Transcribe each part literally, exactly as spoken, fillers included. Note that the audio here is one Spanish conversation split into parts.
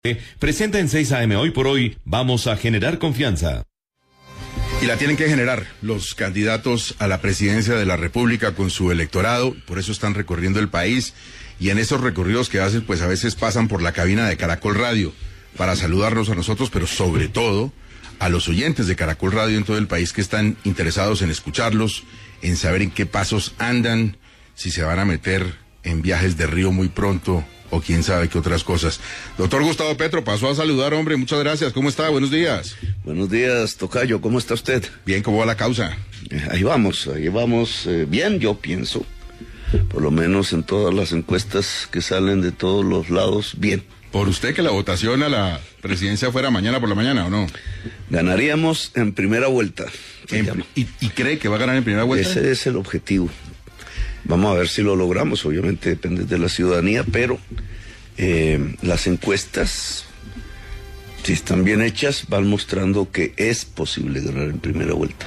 Presenta en seis a eme Hoy por Hoy, vamos a generar confianza. Y la tienen que generar los candidatos a la presidencia de la República con su electorado, por eso están recorriendo el país, y en esos recorridos que hacen, pues a veces pasan por la cabina de Caracol Radio para saludarnos a nosotros, pero sobre todo a los oyentes de Caracol Radio en todo el país que están interesados en escucharlos, en saber en qué pasos andan, si se van a meter en viajes de río muy pronto, o quién sabe qué otras cosas. Doctor Gustavo Petro, pasó a saludar, hombre, muchas gracias. ¿Cómo está? Buenos días. Buenos días, tocayo, ¿cómo está usted? Bien, ¿cómo va la causa? Eh, ahí vamos, ahí vamos eh, bien, yo pienso. Por lo menos en todas las encuestas que salen de todos los lados, bien. ¿Por usted que la votación a la presidencia fuera mañana por la mañana o no? Ganaríamos en primera vuelta. En, y, ¿Y cree que va a ganar en primera vuelta? Ese es el objetivo. Vamos a ver si lo logramos, obviamente depende de la ciudadanía, pero eh, las encuestas, si están bien hechas, van mostrando que es posible ganar en primera vuelta.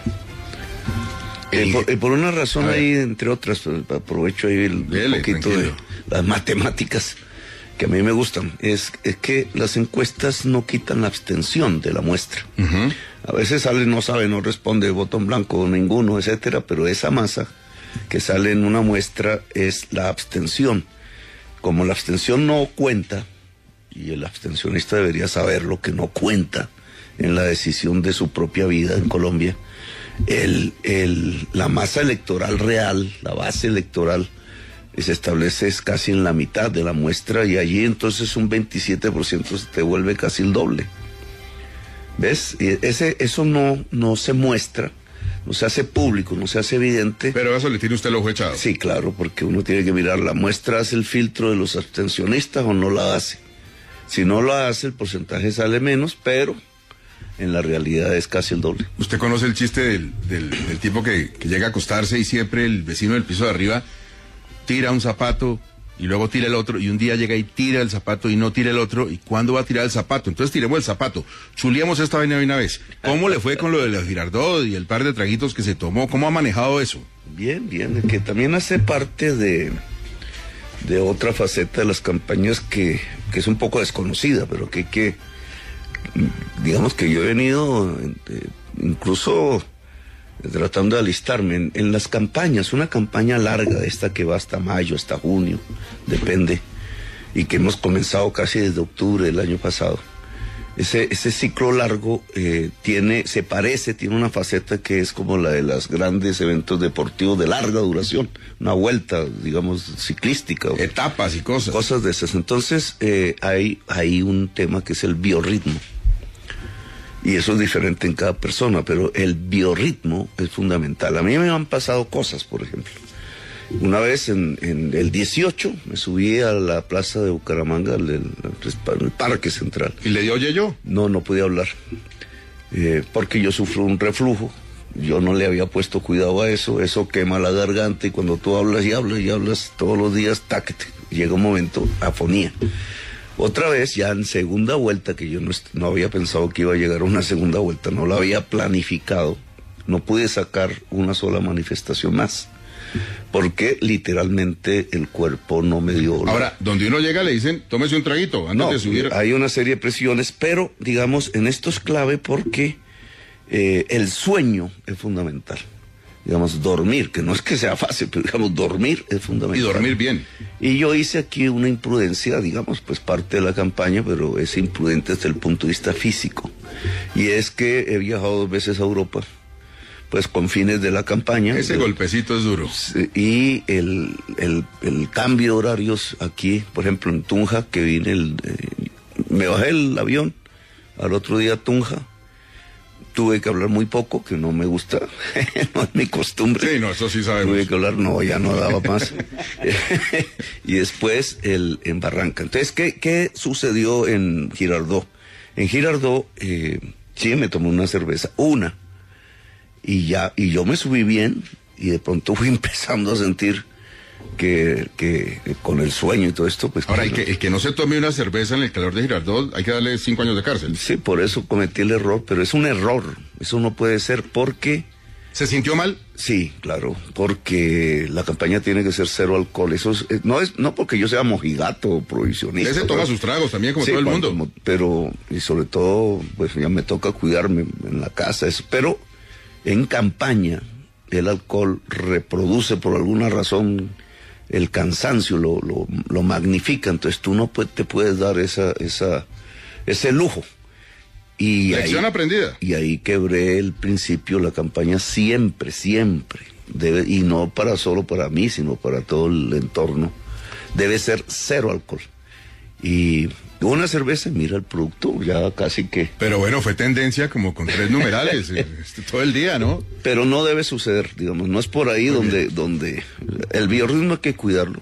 Eh, por, eh, por una razón ahí, entre otras, aprovecho ahí el, Dele, un poquito tranquilo. de las matemáticas que a mí me gustan, es, es que las encuestas no quitan la abstención de la muestra. Uh-huh. A veces sale, no sabe, no responde, botón blanco, ninguno, etcétera, pero esa masa que sale en una muestra es la abstención. Como la abstención no cuenta, y el abstencionista debería saber lo que no cuenta en la decisión de su propia vida en Colombia, el, el, la masa electoral real, la base electoral, se establece es casi en la mitad de la muestra, y allí entonces un veintisiete por ciento se te vuelve casi el doble. ¿Ves? Y ese, eso no, no se muestra, no se hace público, no se hace evidente. Pero eso le tiene usted el ojo echado. Sí, claro, porque uno tiene que mirar, ¿la muestra hace el filtro de los abstencionistas o no la hace? Si no la hace, el porcentaje sale menos, pero en la realidad es casi el doble. ¿Usted conoce el chiste del, del, del tipo que, que llega a acostarse y siempre el vecino del piso de arriba tira un zapato y luego tira el otro, y un día llega y tira el zapato y no tira el otro, y ¿cuándo va a tirar el zapato? Entonces tiremos el zapato, chuliemos esta vaina de una vez. ¿Cómo le fue con lo de la Girardot y el par de traguitos que se tomó? ¿Cómo ha manejado eso? Bien, bien, que también hace parte de, de otra faceta de las campañas que, que es un poco desconocida, pero que hay que, digamos que yo he venido eh, incluso tratando de alistarme en, en las campañas, una campaña larga, esta que va hasta mayo, hasta junio, depende, y que hemos comenzado casi desde octubre del año pasado. Ese, ese ciclo largo eh, tiene, se parece, tiene una faceta que es como la de los grandes eventos deportivos de larga duración, una vuelta, digamos, ciclística. Etapas y cosas. Cosas de esas. Entonces, eh, hay, hay un tema que es el biorritmo. Y eso es diferente en cada persona, pero el biorritmo es fundamental. A mí me han pasado cosas, por ejemplo. Una vez en, en el dieciocho me subí a la plaza de Bucaramanga, al, al, al Parque Central. ¿Y le dio yeyo? No, no podía hablar, eh, porque yo sufro un reflujo. Yo no le había puesto cuidado a eso, eso quema la garganta, y cuando tú hablas y hablas y hablas todos los días, táquete, llega un momento, afonía. Otra vez, ya en segunda vuelta, que yo no, no había pensado que iba a llegar a una segunda vuelta, no la había planificado, no pude sacar una sola manifestación más, porque literalmente el cuerpo no me dio... Ahora, donde uno llega le dicen, tómese un traguito antes no, de subir. Hay una serie de presiones, pero digamos, en esto es clave porque eh, el sueño es fundamental. Digamos, dormir, que no es que sea fácil, pero digamos, dormir es fundamental. Y dormir bien. Y yo hice aquí una imprudencia, digamos, pues parte de la campaña, pero es imprudente desde el punto de vista físico. Y es que he viajado dos veces a Europa, pues con fines de la campaña. Ese de, golpecito es duro. Y el, el, el cambio de horarios aquí, por ejemplo, en Tunja, que vine, el, eh, me bajé el avión, al otro día Tunja, tuve que hablar muy poco, que no me gusta, no es mi costumbre. Sí, no, eso sí sabemos. Tuve que hablar, no, ya no daba más. Y después el, en Barranca. Entonces, ¿qué, qué sucedió en Girardot? En Girardot, eh, sí, me tomé una cerveza, una, y ya, y yo me subí bien, y de pronto fui empezando a sentir que, que, que con el sueño y todo esto, pues... Ahora, el no, que, el que no se tome una cerveza en el calor de Girardot, hay que darle cinco años de cárcel. Sí, por eso cometí el error, pero es un error, eso no puede ser, porque ¿Se sintió mal? Sí, claro, porque la campaña tiene que ser cero alcohol. Eso es, no es no porque yo sea mojigato o prohibicionista. Ese toma sus tragos también, como sí, todo el mundo. Como, pero, y sobre todo, pues ya me toca cuidarme en la casa. Eso, pero en campaña, el alcohol reproduce por alguna razón el cansancio, lo, lo, lo magnifica. Entonces tú no puede, te puedes dar esa, esa, ese lujo. Y Lección ahí, aprendida. Y ahí quebré el principio, la campaña siempre, siempre, debe, y no para solo para mí, sino para todo el entorno, debe ser cero alcohol. Y una cerveza, mira el producto, ya casi que... Pero bueno, fue tendencia como con tres numerales, todo el día, ¿no? Pero no debe suceder, digamos, no es por ahí donde, donde el biorritmo hay que cuidarlo.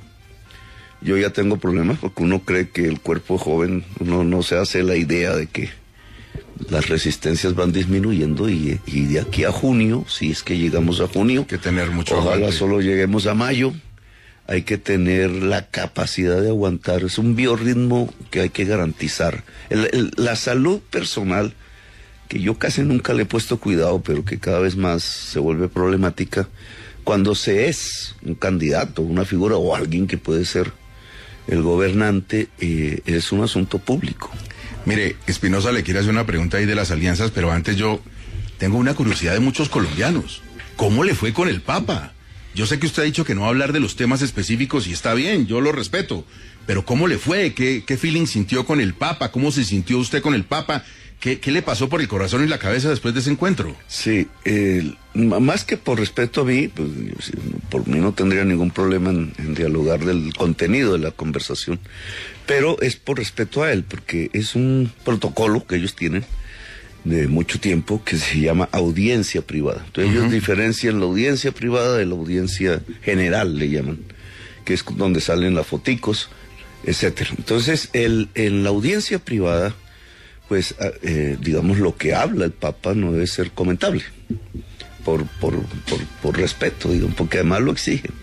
Yo ya tengo problemas porque uno cree que el cuerpo joven, uno no se hace la idea de que las resistencias van disminuyendo y, y de aquí a junio, si es que llegamos a junio, hay que tener mucho ojalá aguante. Solo lleguemos a mayo, hay que tener la capacidad de aguantar. Es un biorritmo que hay que garantizar. El, el, la salud personal, que yo casi nunca le he puesto cuidado, pero que cada vez más se vuelve problemática, cuando se es un candidato, una figura o alguien que puede ser el gobernante, eh, es un asunto público. Mire, Espinosa le quiere hacer una pregunta ahí de las alianzas, pero antes yo tengo una curiosidad de muchos colombianos. ¿Cómo le fue con el Papa? Yo sé que usted ha dicho que no va a hablar de los temas específicos y está bien, yo lo respeto, pero ¿cómo le fue? ¿Qué, qué feeling sintió con el Papa? ¿Cómo se sintió usted con el Papa? ¿Qué, qué le pasó por el corazón y la cabeza después de ese encuentro? Sí, eh, más que por respeto a mí, pues, por mí no tendría ningún problema en, en dialogar del contenido de la conversación, pero es por respeto a él, porque es un protocolo que ellos tienen de mucho tiempo que se llama audiencia privada. Entonces uh-huh. ellos diferencian la audiencia privada de la audiencia general, le llaman, que es donde salen las foticos, etcétera. Entonces, el, en la audiencia privada, pues, eh, digamos, lo que habla el Papa no debe ser comentable, por, por, por, por respeto, digamos, porque además lo exigen.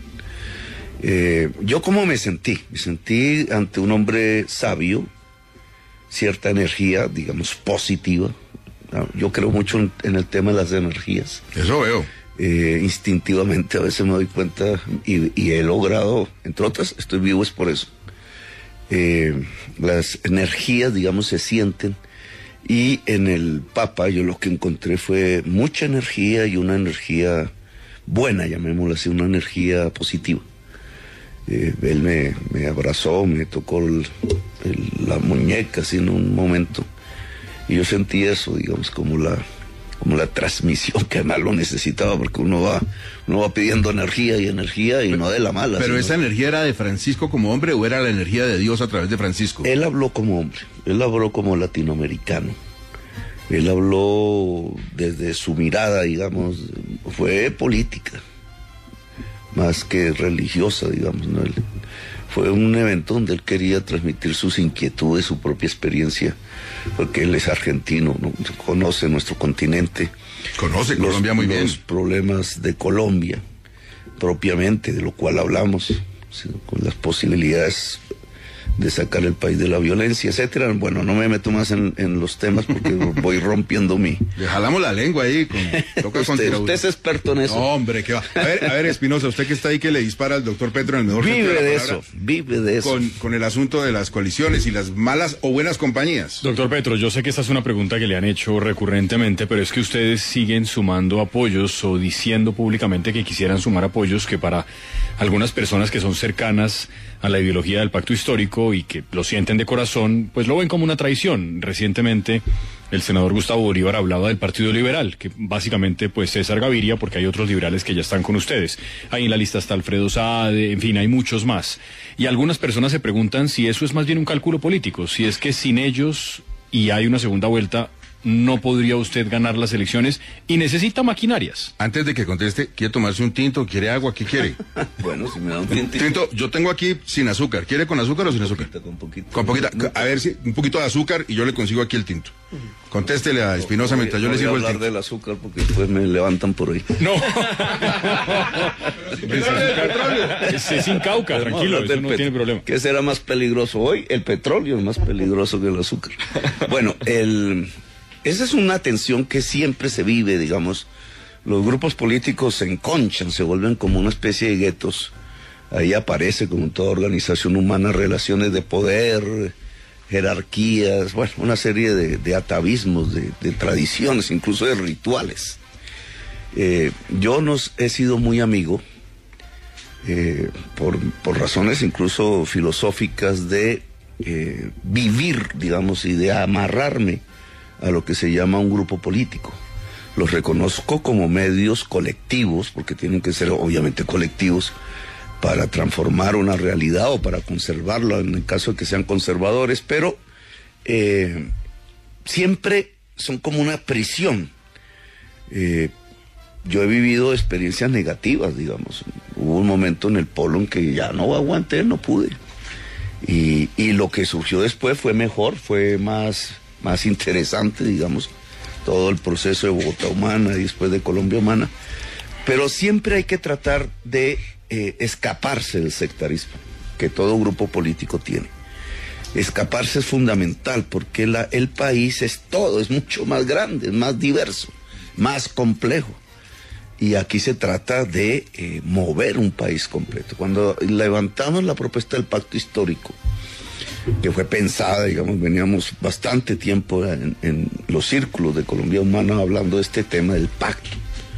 Eh, yo cómo me sentí, me sentí ante un hombre sabio, cierta energía, digamos, positiva. Yo creo mucho en, en el tema de las energías. Eso veo. Eh, instintivamente a veces me doy cuenta y, y he logrado, entre otras, estoy vivo es por eso. Eh, las energías, digamos, se sienten. Y en el Papa yo lo que encontré fue mucha energía y una energía buena, llamémoslo así, una energía positiva. Eh, él me, me abrazó, me tocó el, el, la muñeca así en un momento. Y yo sentí eso, digamos, como la, como la transmisión, que además lo necesitaba, porque uno va, uno va pidiendo energía y energía y pero, no de la mala. ¿Pero sino... esa energía era de Francisco como hombre o era la energía de Dios a través de Francisco? Él habló como hombre, él habló como latinoamericano. Él habló desde su mirada, digamos, fue política, más que religiosa, digamos, ¿no? Él, fue un evento donde él quería transmitir sus inquietudes, su propia experiencia, porque él es argentino, ¿no? Conoce nuestro continente. Conoce Colombia muy bien. Los problemas de Colombia, propiamente, de lo cual hablamos, con las posibilidades de sacar el país de la violencia, etcétera. Bueno, no me meto más en, en los temas porque voy rompiendo mi... Le jalamos la lengua ahí. Con, toca usted, usted es experto en eso. No, hombre, ¿qué va? A ver, a ver, Espinosa, usted que está ahí que le dispara al doctor Petro en el mejor vive sentido de de la palabra, eso, vive de eso. Con, con el asunto de las coaliciones y las malas o buenas compañías. Doctor Petro, yo sé que esta es una pregunta que le han hecho recurrentemente, pero es que ustedes siguen sumando apoyos o diciendo públicamente que quisieran sumar apoyos que para algunas personas que son cercanas a la ideología del pacto histórico y que lo sienten de corazón, pues lo ven como una traición. Recientemente el senador Gustavo Bolívar hablaba del Partido Liberal, que básicamente pues César Gaviria, porque hay otros liberales que ya están con ustedes. Ahí en la lista está Alfredo Saade, en fin, hay muchos más. Y algunas personas se preguntan si eso es más bien un cálculo político, si es que sin ellos y hay una segunda vuelta, no podría usted ganar las elecciones y necesita maquinarias. Antes de que conteste, ¿quiere tomarse un tinto? ¿Quiere agua? ¿Qué quiere? Bueno, si me da un tintito. Tinto, yo tengo aquí sin azúcar. ¿Quiere con azúcar o sin azúcar? Con poquito. Con poquita. A ver si un poquito de azúcar y yo le consigo aquí el tinto. Contéstele a Espinosa no, mientras no yo le sirvo el tinto. No voy a hablar del azúcar porque después me levantan por ahí. No. es, es sin cauca, Pero tranquilo, eso no tiene problema. ¿Qué será más peligroso hoy? El petróleo es más peligroso que el azúcar. Bueno, el... esa es una tensión que siempre se vive, digamos, los grupos políticos se enconchan, se vuelven como una especie de guetos. Ahí aparece, como en toda organización humana, relaciones de poder, jerarquías, bueno, una serie de, de atavismos, de, de tradiciones, incluso de rituales. Eh, yo no he sido muy amigo, eh, por, por razones incluso filosóficas, de eh, vivir, digamos, y de amarrarme a lo que se llama un grupo político. Los reconozco como medios colectivos, porque tienen que ser obviamente colectivos, para transformar una realidad o para conservarla en el caso de que sean conservadores, pero eh, siempre son como una prisión. Eh, yo he vivido experiencias negativas, digamos. Hubo un momento en el polo en que ya no aguanté, no pude. Y, y lo que surgió después fue mejor, fue más, más interesante, digamos, todo el proceso de Bogotá Humana y después de Colombia Humana. Pero siempre hay que tratar de Eh, escaparse del sectarismo que todo grupo político tiene. Escaparse es fundamental porque la, el país es todo, es mucho más grande, es más diverso, más complejo. Y aquí se trata de eh, mover un país completo. Cuando levantamos la propuesta del pacto histórico, que fue pensada, digamos, veníamos bastante tiempo en, en los círculos de Colombia Humana hablando de este tema del pacto.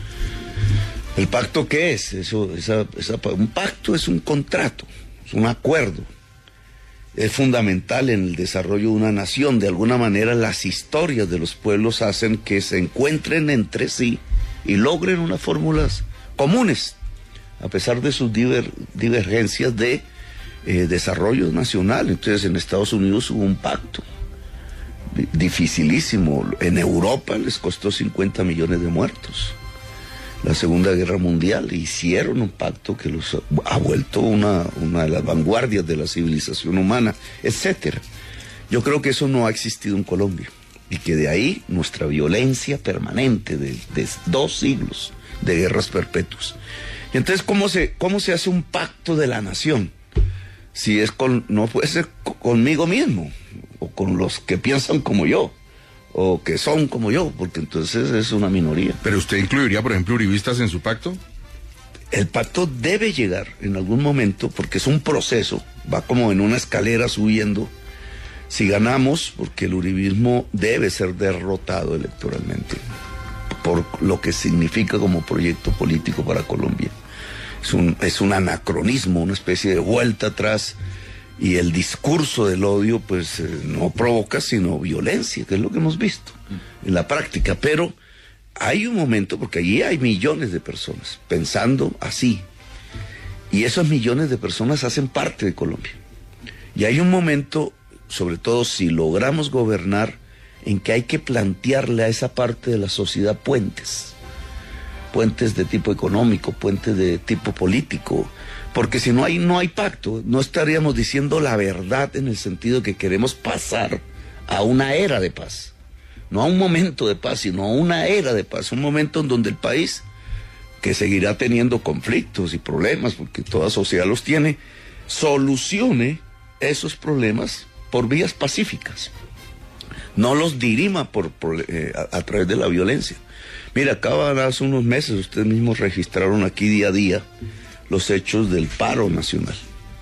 ¿El pacto qué es? Eso, esa, esa, un pacto es un contrato, es un acuerdo. Es fundamental en el desarrollo de una nación. De alguna manera las historias de los pueblos hacen que se encuentren entre sí y logren unas fórmulas comunes, a pesar de sus diver, divergencias de eh, desarrollo nacional. Entonces en Estados Unidos hubo un pacto dificilísimo. En Europa les costó cincuenta millones de muertos. La Segunda Guerra Mundial, hicieron un pacto que los ha vuelto una, una de las vanguardias de la civilización humana, etcétera. Yo creo que eso no ha existido en Colombia, y que de ahí nuestra violencia permanente de, de dos siglos de guerras perpetuas. Y entonces, ¿cómo se, cómo se hace un pacto de la nación? Si es con, no puede ser conmigo mismo, o con los que piensan como yo, o que son como yo, porque entonces es una minoría. ¿Pero usted incluiría, por ejemplo, uribistas en su pacto? El pacto debe llegar en algún momento, porque es un proceso, va como en una escalera subiendo. Si ganamos, porque el uribismo debe ser derrotado electoralmente, por lo que significa como proyecto político para Colombia. Es un, es un anacronismo, una especie de vuelta atrás. Y el discurso del odio, pues, eh, no provoca sino violencia, que es lo que hemos visto en la práctica. Pero hay un momento, porque allí hay millones de personas pensando así. Y esos millones de personas hacen parte de Colombia. Y hay un momento, sobre todo si logramos gobernar, en que hay que plantearle a esa parte de la sociedad puentes. Puentes de tipo económico, puentes de tipo político. Porque si no hay, no hay pacto, no estaríamos diciendo la verdad en el sentido de que queremos pasar a una era de paz. No a un momento de paz, sino a una era de paz. Un momento en donde el país, que seguirá teniendo conflictos y problemas, porque toda sociedad los tiene, solucione esos problemas por vías pacíficas. No los dirima por, por, eh, a, a través de la violencia. Mira, acaban hace unos meses, ustedes mismos registraron aquí día a día los hechos del paro nacional.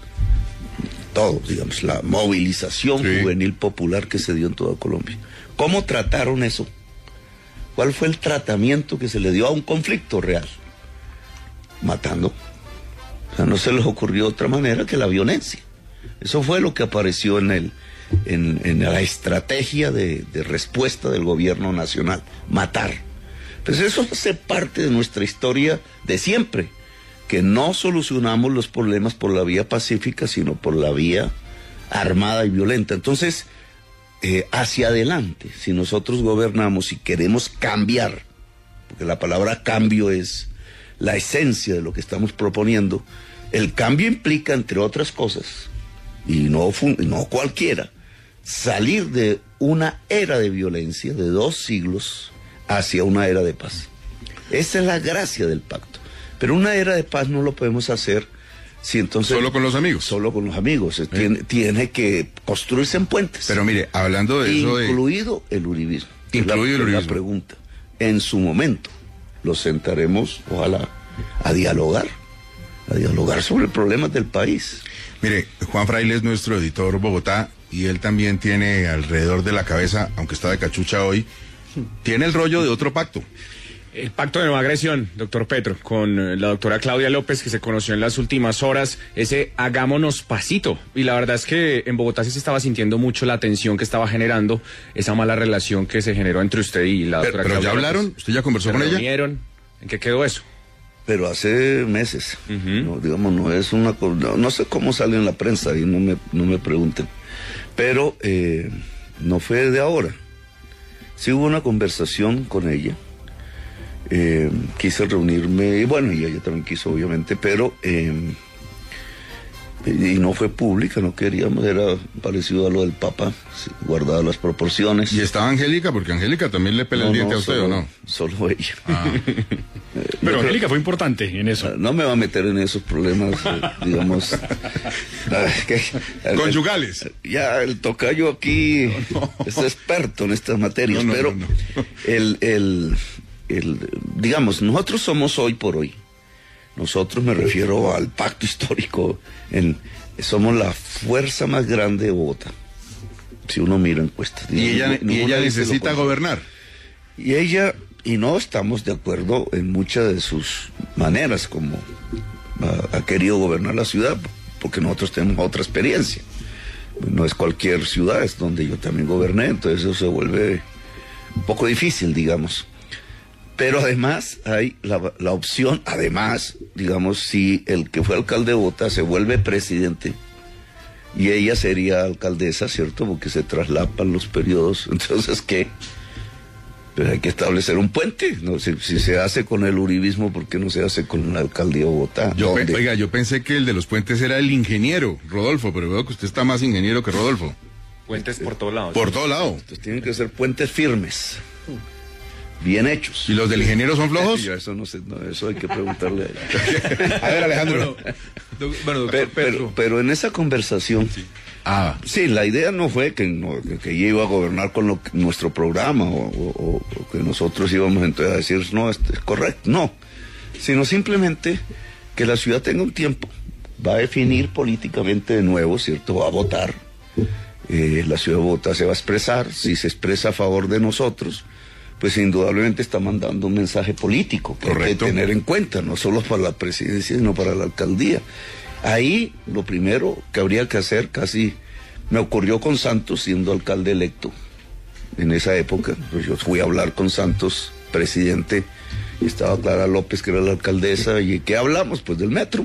Todos, digamos, la movilización sí. juvenil popular que se dio en toda Colombia. ¿Cómo trataron eso? ¿Cuál fue el tratamiento que se le dio a un conflicto real? Matando. O sea, no se les ocurrió otra manera que la violencia. Eso fue lo que apareció en el, en, en la estrategia de, de respuesta del gobierno nacional. Matar. Pues eso hace parte de nuestra historia de siempre. Que no solucionamos los problemas por la vía pacífica, sino por la vía armada y violenta. Entonces, eh, hacia adelante, si nosotros gobernamos y queremos cambiar, porque la palabra cambio es la esencia de lo que estamos proponiendo, el cambio implica, entre otras cosas, y no, no cualquiera, salir de una era de violencia de dos siglos hacia una era de paz. Esa es la gracia del pacto. Pero una era de paz no lo podemos hacer si entonces... Solo con los amigos. Solo con los amigos. ¿Eh? Tiene, tiene que construirse en puentes. Pero mire, hablando de eso de... Incluido el uribismo. Incluido el uribismo. La pregunta. En su momento. los sentaremos, ojalá, a dialogar, a dialogar sobre problemas del país. Mire, Juan Fraile es nuestro editor Bogotá y él también tiene alrededor de la cabeza, aunque está de cachucha hoy, tiene el rollo de otro pacto. El pacto de no agresión, doctor Petro, con la doctora Claudia López, que se conoció en las últimas horas, ese hagámonos pasito. Y la verdad es que en Bogotá sí se estaba sintiendo mucho la tensión que estaba generando esa mala relación que se generó entre usted y la doctora pero, pero Claudia ya hablaron, López. ¿usted ya conversó ¿Se con ella? reunieron? ¿En qué quedó eso? Pero hace meses, uh-huh. no, digamos, no es una no, no sé cómo sale en la prensa y no me, no me pregunten, pero eh, no fue de ahora. Sí hubo una conversación con ella, eh, quise reunirme, y bueno, y ella también quiso, obviamente, pero eh, y no fue pública, no queríamos, era parecido a lo del Papa, guardado las proporciones. ¿Y estaba Angélica? Porque Angélica también le pelea no, el diente no, a usted, solo, ¿o no? Solo ella. Ah. Pero Angélica fue importante en eso. No me va a meter en esos problemas, eh, digamos... que, conyugales. El, ya, el tocayo aquí no, no. es experto en estas materias, no, no, pero no, no. El, el, el, digamos, nosotros somos hoy por hoy. Nosotros, me refiero al pacto histórico, en, somos la fuerza más grande de Bogotá, si uno mira encuestas. Y ella, no, y ella necesita gobernar. Y ella, y no estamos de acuerdo en muchas de sus maneras, como ha, ha querido gobernar la ciudad, porque nosotros tenemos otra experiencia. No es cualquier ciudad, es donde yo también goberné, entonces eso se vuelve un poco difícil, digamos. Pero además hay la, la opción, además, digamos, si el que fue alcalde de Bogotá se vuelve presidente y ella sería alcaldesa, ¿cierto? Porque se traslapan los periodos. Entonces, ¿qué? Pues hay que establecer un puente, ¿no? Si, si se hace con el uribismo, ¿por qué no se hace con la alcaldía de Bogotá? Yo pe- oiga, yo pensé que el de los puentes era el ingeniero, Rodolfo, pero veo que usted está más ingeniero que Rodolfo. Puentes por todos lados. Por todo lado. Entonces tienen que ser puentes firmes. Bien hechos. ¿Y los del ingeniero son flojos? Yo eso no sé, no, eso hay que preguntarle a ella. A ver, Alejandro. Bueno, bueno, pero, pero, pero en esa conversación, sí. Ah. sí, la idea no fue que, no, que ella iba a gobernar con lo que, nuestro programa o, o, o que nosotros íbamos entonces a decir, no, esto es correcto, no, sino simplemente que la ciudad tenga un tiempo, va a definir políticamente de nuevo, ¿cierto? Va a votar, eh, la ciudad de Bogotá se va a expresar, si se expresa a favor de nosotros, pues indudablemente está mandando un mensaje político que hay que tener en cuenta, no solo para la presidencia, sino para la alcaldía. Ahí lo primero que habría que hacer, casi me ocurrió con Santos siendo alcalde electo en esa época, pues yo fui a hablar con Santos, presidente, y estaba Clara López, que era la alcaldesa, y ¿qué hablamos? Pues del metro.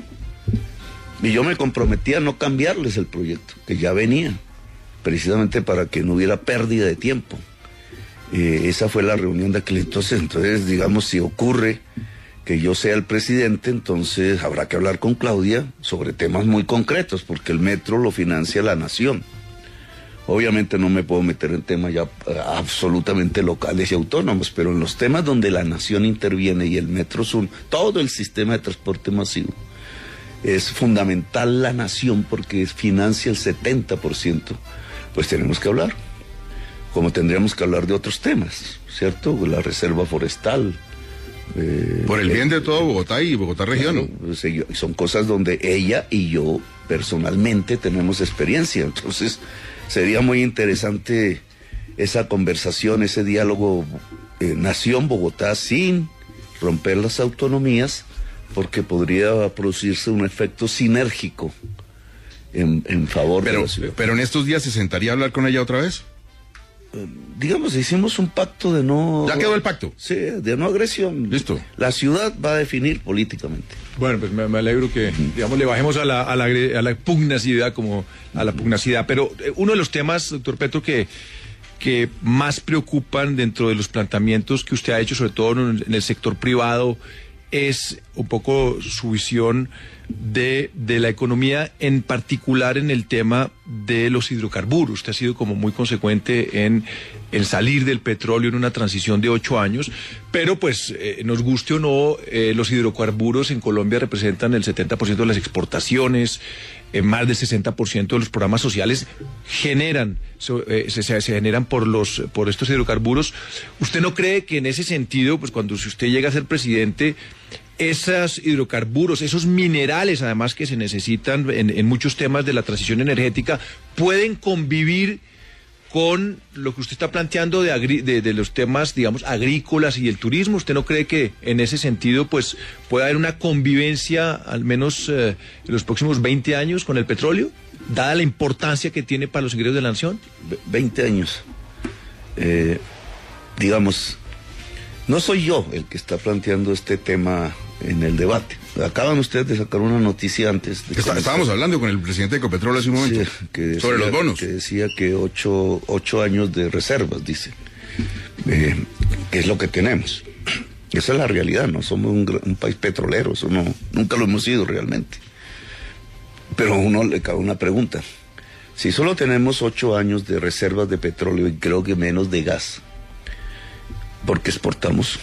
Y yo me comprometí a no cambiarles el proyecto, que ya venía, precisamente para que no hubiera pérdida de tiempo. Eh, esa fue la reunión de aquel entonces. Entonces, digamos, si ocurre que yo sea el presidente, entonces habrá que hablar con Claudia sobre temas muy concretos, porque el metro lo financia la nación. Obviamente no me puedo meter en temas ya uh, absolutamente locales y autónomos, pero en los temas donde la nación interviene y el metro es un, todo el sistema de transporte masivo, es fundamental la nación porque financia el setenta por ciento, pues tenemos que hablar. Como tendríamos que hablar de otros temas, ¿cierto? La reserva forestal. Eh, Por el bien de todo Bogotá y Bogotá región. Claro, pues, son cosas donde ella y yo personalmente tenemos experiencia. Entonces, sería muy interesante esa conversación, ese diálogo eh, Nación Bogotá sin romper las autonomías, porque podría producirse un efecto sinérgico en, en favor pero, de la ciudad. Pero en estos días se sentaría a hablar con ella otra vez. Digamos, hicimos un pacto de no... ¿Ya quedó el pacto? Sí, de no agresión. Listo. La ciudad va a definir políticamente. Bueno, pues me, me alegro que, digamos, le bajemos a la, a la, a la pugnacidad, como a la pugnacidad. Pero eh, uno de los temas, doctor Petro, que, que más preocupan dentro de los planteamientos que usted ha hecho, sobre todo en, en el sector privado, es un poco su visión de, de la economía, en particular en el tema de los hidrocarburos. Usted ha sido como muy consecuente en el salir del petróleo en una transición de ocho años, pero pues eh, nos guste o no, eh, los hidrocarburos en Colombia representan el setenta por ciento de las exportaciones, eh, más del sesenta por ciento de los programas sociales generan, so, eh, se, se, se generan por los por estos hidrocarburos. ¿Usted no cree que en ese sentido, pues cuando si usted llega a ser presidente, esos hidrocarburos, esos minerales además que se necesitan en, en muchos temas de la transición energética, pueden convivir con lo que usted está planteando de, agri de, de los temas, digamos, agrícolas y el turismo? ¿Usted no cree que en ese sentido pues puede haber una convivencia al menos eh, en los próximos veinte años con el petróleo, dada la importancia que tiene para los ingresos de la nación? veinte años. Eh, digamos, no soy yo el que está planteando este tema en el debate. Acaban ustedes de sacar una noticia antes. De Está, estábamos hablando con el presidente de Ecopetrol hace un momento, sí, que decía, sobre los bonos. Que decía que ocho, ocho años de reservas, dice, eh, que es lo que tenemos. Esa es la realidad, no somos un, un país petrolero, eso no, nunca lo hemos sido realmente. Pero a uno le cabe una pregunta. Si solo tenemos ocho años de reservas de petróleo y creo que menos de gas, ¿por qué exportamos?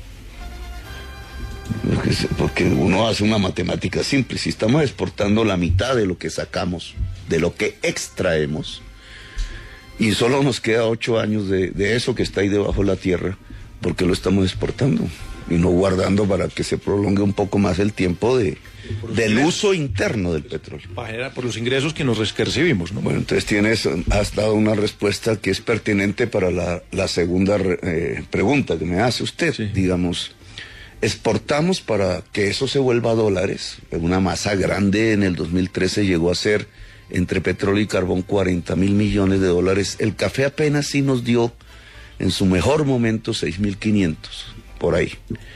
Porque uno hace una matemática simple. Si estamos exportando la mitad de lo que sacamos, de lo que extraemos, y solo nos queda ocho años de, de eso que está ahí debajo de la tierra, ¿por qué lo estamos exportando? Y no guardando para que se prolongue un poco más el tiempo de, del uso interno del petróleo. Para generar por los ingresos que nos recibimos, ¿no? Bueno, entonces tienes, has dado una respuesta que es pertinente para la, la segunda eh, pregunta que me hace usted, sí. Digamos, exportamos para que eso se vuelva a dólares. Una masa grande en el dos mil trece llegó a ser, entre petróleo y carbón, cuarenta mil millones de dólares. El café apenas sí nos dio, en su mejor momento, seis mil quinientos, por ahí.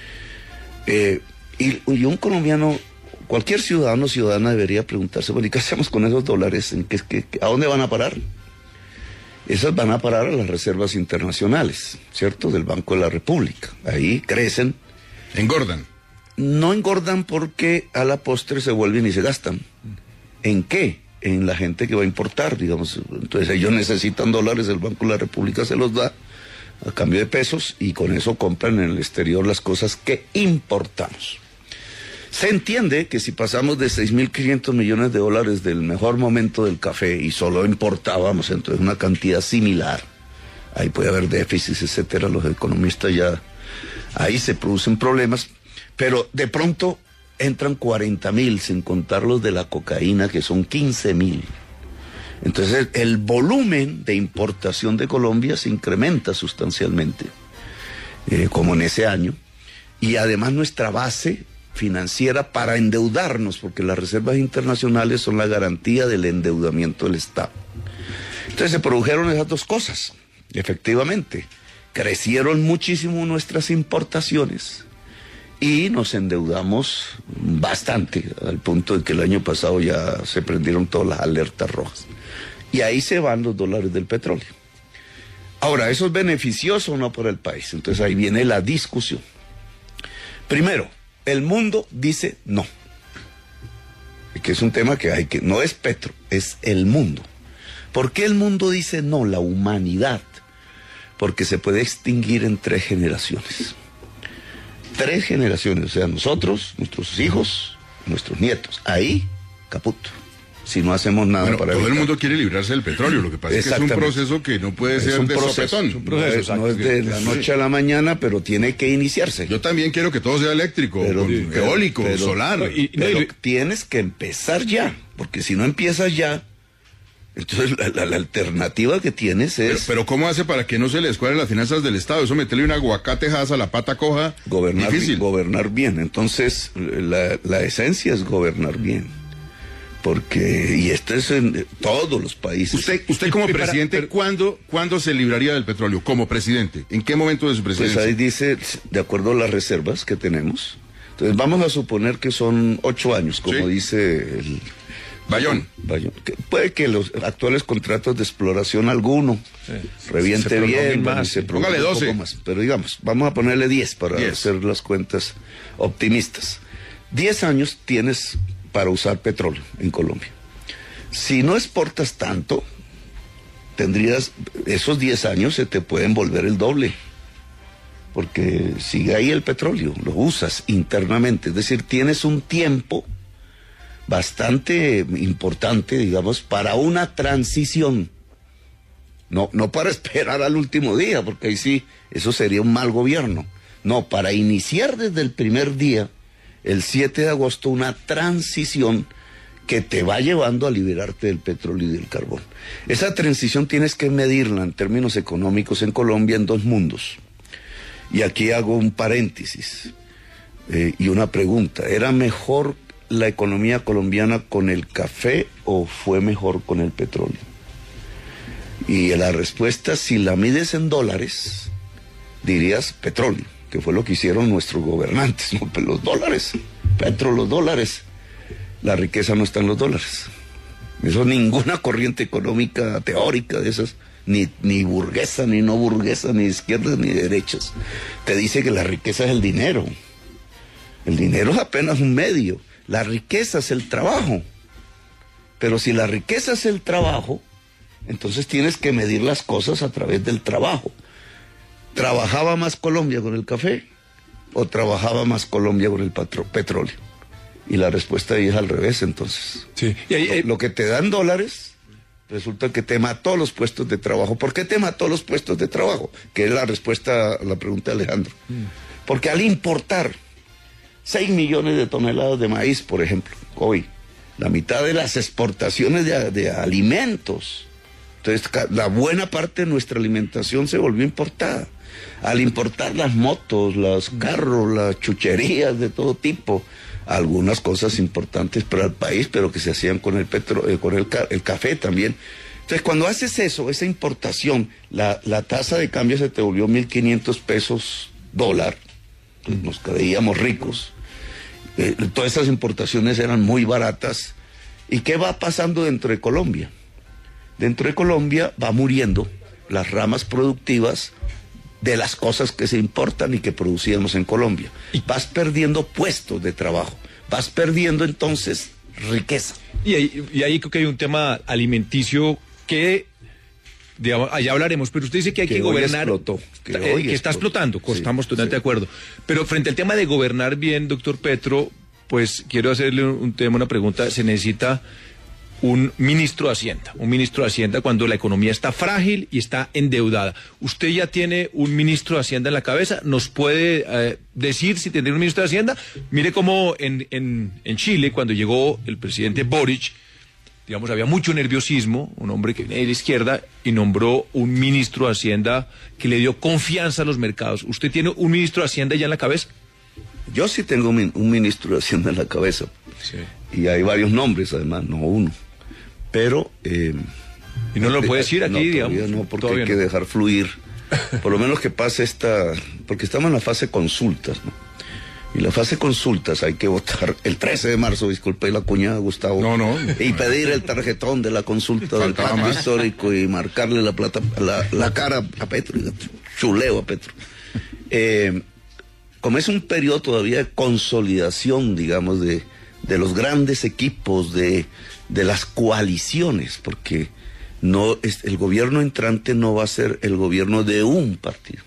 Eh, y, y un colombiano, cualquier ciudadano o ciudadana debería preguntarse, bueno, ¿y qué hacemos con esos dólares? ¿En qué, qué, ¿A dónde van a parar? Esas van a parar a las reservas internacionales, ¿cierto? Del Banco de la República. Ahí crecen. ¿Engordan? No engordan porque a la postre se vuelven y se gastan. ¿En qué? En la gente que va a importar, digamos. Entonces ellos necesitan dólares, el Banco de la República se los da a cambio de pesos y con eso compran en el exterior las cosas que importamos. Se entiende que si pasamos de seis mil quinientos millones de dólares del mejor momento del café y solo importábamos entonces una cantidad similar, ahí puede haber déficits, etcétera, los economistas ya... Ahí se producen problemas, pero de pronto entran cuarenta mil, sin contar los de la cocaína, que son quince mil. Entonces el volumen de importación de Colombia se incrementa sustancialmente, eh, como en ese año, y además nuestra base financiera para endeudarnos, porque las reservas internacionales son la garantía del endeudamiento del Estado. Entonces se produjeron esas dos cosas, efectivamente. Crecieron muchísimo nuestras importaciones y nos endeudamos bastante, al punto de que el año pasado ya se prendieron todas las alertas rojas. Y ahí se van los dólares del petróleo. Ahora, ¿eso es beneficioso o no para el país? Entonces ahí viene la discusión. Primero, el mundo dice no. Que es un tema que hay que... No es Petro, es el mundo. ¿Por qué el mundo dice no? La humanidad. Porque se puede extinguir en tres generaciones. Tres generaciones, o sea, nosotros, nuestros hijos, nuestros nietos. Ahí, caput. Si no hacemos nada bueno, para todo evitar. el mundo quiere librarse del petróleo, lo que pasa es que es un proceso que no puede es ser un de proceso, sopetón. Es un proceso, no es, no es de la noche a la mañana, pero tiene que iniciarse. Yo también quiero que todo sea eléctrico, pero, con pero, eólico, pero, solar. Y, pero y, tienes que empezar ya, porque si no empiezas ya, entonces la, la, la alternativa que tienes es... Pero, pero ¿cómo hace para que no se le descuadren las finanzas del Estado? Eso meterle un aguacatejazo a la pata coja, gobernar, difícil. Gobernar bien, entonces la, la esencia es gobernar bien. Porque, y esto es en todos los países. Usted, usted como para, presidente, pero, ¿cuándo, ¿cuándo se libraría del petróleo? Como presidente, ¿en qué momento de su presidencia? Pues ahí dice, de acuerdo a las reservas que tenemos. Entonces vamos a suponer que son ocho años, como sí. dice el... Bayón. Bayón. Que puede que los actuales contratos de exploración alguno sí. reviente se bien, más, se póngale doce. Un poco más, pero digamos, vamos a ponerle diez para diez. Hacer las cuentas optimistas. diez años tienes para usar petróleo en Colombia. Si no exportas tanto, tendrías, esos diez años se te pueden volver el doble. Porque sigue ahí el petróleo, lo usas internamente. Es decir, tienes un tiempo bastante importante, digamos, para una transición. No, no para esperar al último día, porque ahí sí, eso sería un mal gobierno. No, para iniciar desde el primer día, el siete de agosto, una transición que te va llevando a liberarte del petróleo y del carbón. Esa transición tienes que medirla en términos económicos en Colombia en dos mundos. Y aquí hago un paréntesis eh, y una pregunta. ¿Era mejor la economía colombiana con el café o fue mejor con el petróleo? Y la respuesta, si la mides en dólares, dirías petróleo, que fue lo que hicieron nuestros gobernantes, ¿no? Pues los dólares, petro, los dólares. La riqueza no está en los dólares. Eso ninguna corriente económica teórica de esas, ni, ni burguesa, ni no burguesa, ni izquierdas, ni derechas, te dice que la riqueza es el dinero. El dinero es apenas un medio. La riqueza es el trabajo. Pero si la riqueza es el trabajo, entonces tienes que medir las cosas a través del trabajo. ¿Trabajaba más Colombia con el café o trabajaba más Colombia con el patro, petróleo? Y la respuesta ahí es al revés, entonces. Sí. Y ahí, lo, eh... lo que te dan dólares, resulta que te mató los puestos de trabajo. ¿Por qué te mató los puestos de trabajo? Que es la respuesta a la pregunta de Alejandro. Mm. Porque al importar seis millones de toneladas de maíz, por ejemplo, hoy, la mitad de las exportaciones de, de alimentos, entonces la buena parte de nuestra alimentación se volvió importada. Al importar las motos, los carros, las chucherías de todo tipo, algunas cosas importantes para el país, pero que se hacían con el petro, eh, con el, ca el café también. Entonces, cuando haces eso, esa importación, la, la tasa de cambio se te volvió mil quinientos pesos dólar. Pues nos creíamos ricos. Eh, todas esas importaciones eran muy baratas. ¿Y qué va pasando dentro de Colombia? Dentro de Colombia va muriendo las ramas productivas de las cosas que se importan y que producíamos en Colombia. Y vas perdiendo puestos de trabajo, vas perdiendo entonces riqueza. Y ahí, y ahí creo que hay un tema alimenticio que, digamos, allá hablaremos, pero usted dice que hay que, que gobernar, explotó, que, eh, hoy que está explotando, sí, estamos totalmente sí. de acuerdo. Pero frente al tema de gobernar bien, doctor Petro, pues quiero hacerle un, un tema, una pregunta. Se necesita un ministro de Hacienda, un ministro de Hacienda cuando la economía está frágil y está endeudada. Usted ya tiene un ministro de Hacienda en la cabeza, ¿nos puede eh, decir si tendría un ministro de Hacienda? Mire cómo en, en, en Chile, cuando llegó el presidente Boric, digamos, había mucho nerviosismo, un hombre que viene de la izquierda, y nombró un ministro de Hacienda que le dio confianza a los mercados. ¿Usted tiene un ministro de Hacienda ya en la cabeza? Yo sí tengo un, un ministro de Hacienda en la cabeza. Sí. Y hay varios nombres, además, no uno. Pero... Eh, ¿Y no lo puede decir aquí, no, digamos? No, porque Todavía hay que no. dejar fluir. Por lo menos que pase esta... Porque estamos en la fase consultas, ¿no? Y la fase consultas hay que votar el trece de marzo, disculpe la cuñada, Gustavo. No, no. Y pedir el tarjetón de la consulta del Faltaba pacto más. histórico y marcarle la plata, la, la cara a Petro, y chuleo a Petro. Eh, como es un periodo todavía de consolidación, digamos, de, de los grandes equipos, de, de las coaliciones, porque no es, el gobierno entrante no va a ser el gobierno de un partido.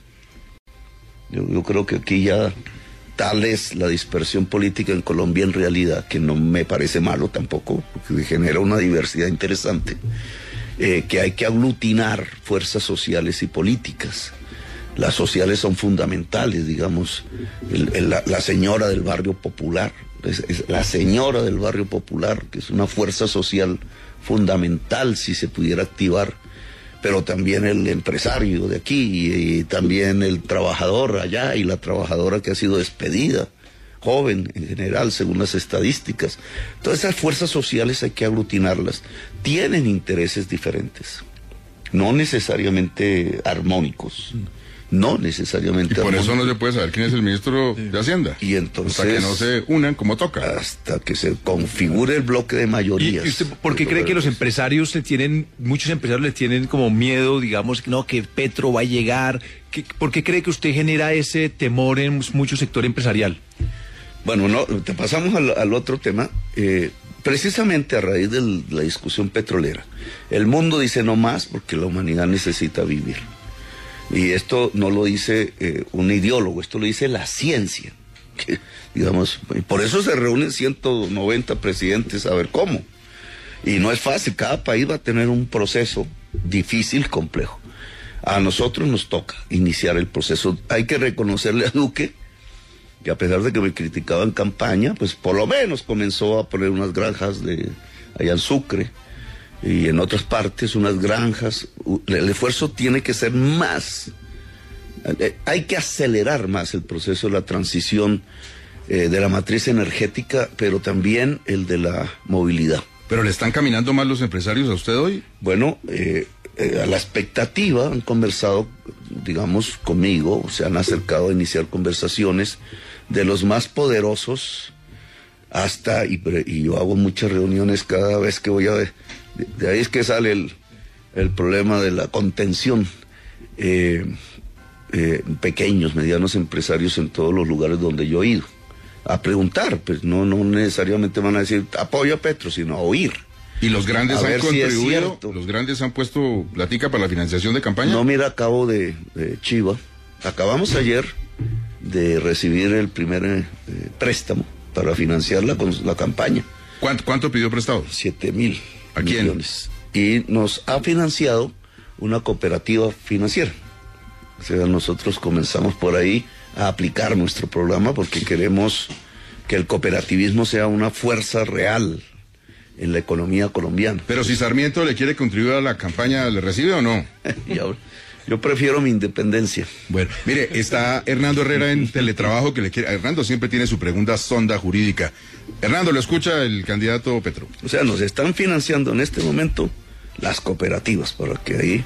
Yo, yo creo que aquí ya tal es la dispersión política en Colombia en realidad, que no me parece malo tampoco, porque genera una diversidad interesante, eh, que hay que aglutinar fuerzas sociales y políticas. Las sociales son fundamentales, digamos, el, el, la, la señora del barrio popular, es, es la señora del barrio popular, que es una fuerza social fundamental si se pudiera activar, pero también el empresario de aquí y, y también el trabajador allá y la trabajadora que ha sido despedida, joven en general, según las estadísticas. Todas esas fuerzas sociales hay que aglutinarlas. Tienen intereses diferentes, no necesariamente armónicos. No necesariamente. Y por armónicos. eso no se puede saber quién es el ministro de Hacienda. Y entonces, hasta que no se unan como toca. Hasta que se configure el bloque de mayorías. ¿Y usted por qué cree que los empresarios le tienen, muchos empresarios le tienen como miedo, digamos, no, que Petro va a llegar? ¿Qué, ¿Por qué cree que usted genera ese temor en mucho sector empresarial? Bueno, no, te pasamos al, al otro tema. Eh, precisamente a raíz de la discusión petrolera, el mundo dice no más porque la humanidad necesita vivir. Y esto no lo dice eh, un ideólogo, esto lo dice la ciencia. porque, digamos, por eso se reúnen ciento noventa presidentes a ver cómo. Y no es fácil, cada país va a tener un proceso difícil, complejo. A nosotros nos toca iniciar el proceso. Hay que reconocerle a Duque que a pesar de que me criticaba en campaña, pues por lo menos comenzó a poner unas granjas de allá en Sucre y en otras partes, unas granjas. El esfuerzo tiene que ser más. Hay que acelerar más el proceso de la transición eh, de la matriz energética, pero también el de la movilidad. ¿Pero le están caminando mal los empresarios a usted hoy? Bueno, eh, eh, a la expectativa han conversado, digamos, conmigo, se han acercado a iniciar conversaciones de los más poderosos hasta, y, y yo hago muchas reuniones cada vez que voy a ver, de, de ahí es que sale el, el problema de la contención, eh, eh, pequeños, medianos empresarios en todos los lugares donde yo he ido. A preguntar, pues no, no necesariamente van a decir apoyo a Petro, sino a oír. ¿Y los grandes a han si contribuido? ¿Los grandes han puesto platica para la financiación de campaña? No, mira, acabo de, de Chiva. Acabamos ayer de recibir el primer eh, préstamo para financiar la, la campaña. ¿Cuánto, cuánto pidió prestado? Siete mil ¿A quién? millones. Y nos ha financiado una cooperativa financiera. O sea, nosotros comenzamos por ahí a aplicar nuestro programa porque queremos que el cooperativismo sea una fuerza real en la economía colombiana. Pero si Sarmiento le quiere contribuir a la campaña, ¿le recibe o no? yo, yo prefiero mi independencia. Bueno, mire, está Hernando Herrera en Teletrabajo que le quiere... Hernando siempre tiene su pregunta sonda jurídica. Hernando, ¿lo escucha el candidato Petro? O sea, nos están financiando en este momento las cooperativas para que ahí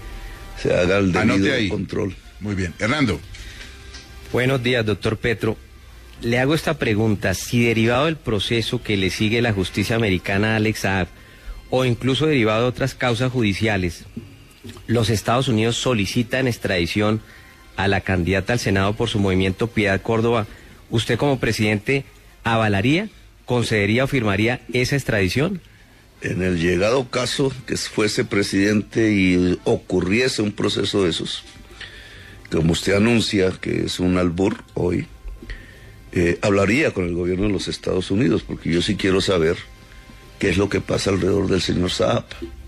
se haga el debido control. Muy bien. Hernando. Buenos días, doctor Petro. Le hago esta pregunta, si derivado del proceso que le sigue la justicia americana a Alex Saab, o incluso derivado de otras causas judiciales, los Estados Unidos solicitan extradición a la candidata al Senado por su movimiento Piedad Córdoba, ¿usted como presidente avalaría, concedería o firmaría esa extradición? En el llegado caso que fuese presidente y ocurriese un proceso de esos, como usted anuncia que es un albur hoy, eh, hablaría con el gobierno de los Estados Unidos, porque yo sí quiero saber qué es lo que pasa alrededor del señor Saab.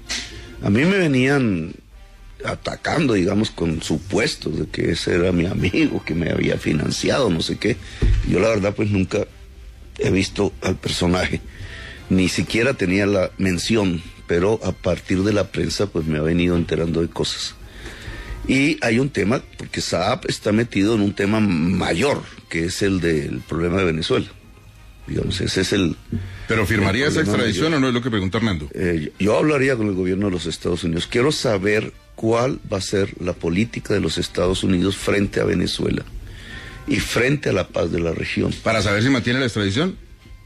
A mí me venían atacando, digamos, con supuestos de que ese era mi amigo, que me había financiado, no sé qué. Yo la verdad pues nunca he visto al personaje, ni siquiera tenía la mención, pero a partir de la prensa pues me ha venido enterando de cosas. Y hay un tema, porque Saab está metido en un tema mayor, que es el del problema de Venezuela. Digamos, ese es el... ¿Pero firmaría esa extradición mayor. O no es lo que pregunta Hernando? Eh, yo hablaría con el gobierno de los Estados Unidos. Quiero saber cuál va a ser la política de los Estados Unidos frente a Venezuela y frente a la paz de la región. ¿Para saber si mantiene la extradición?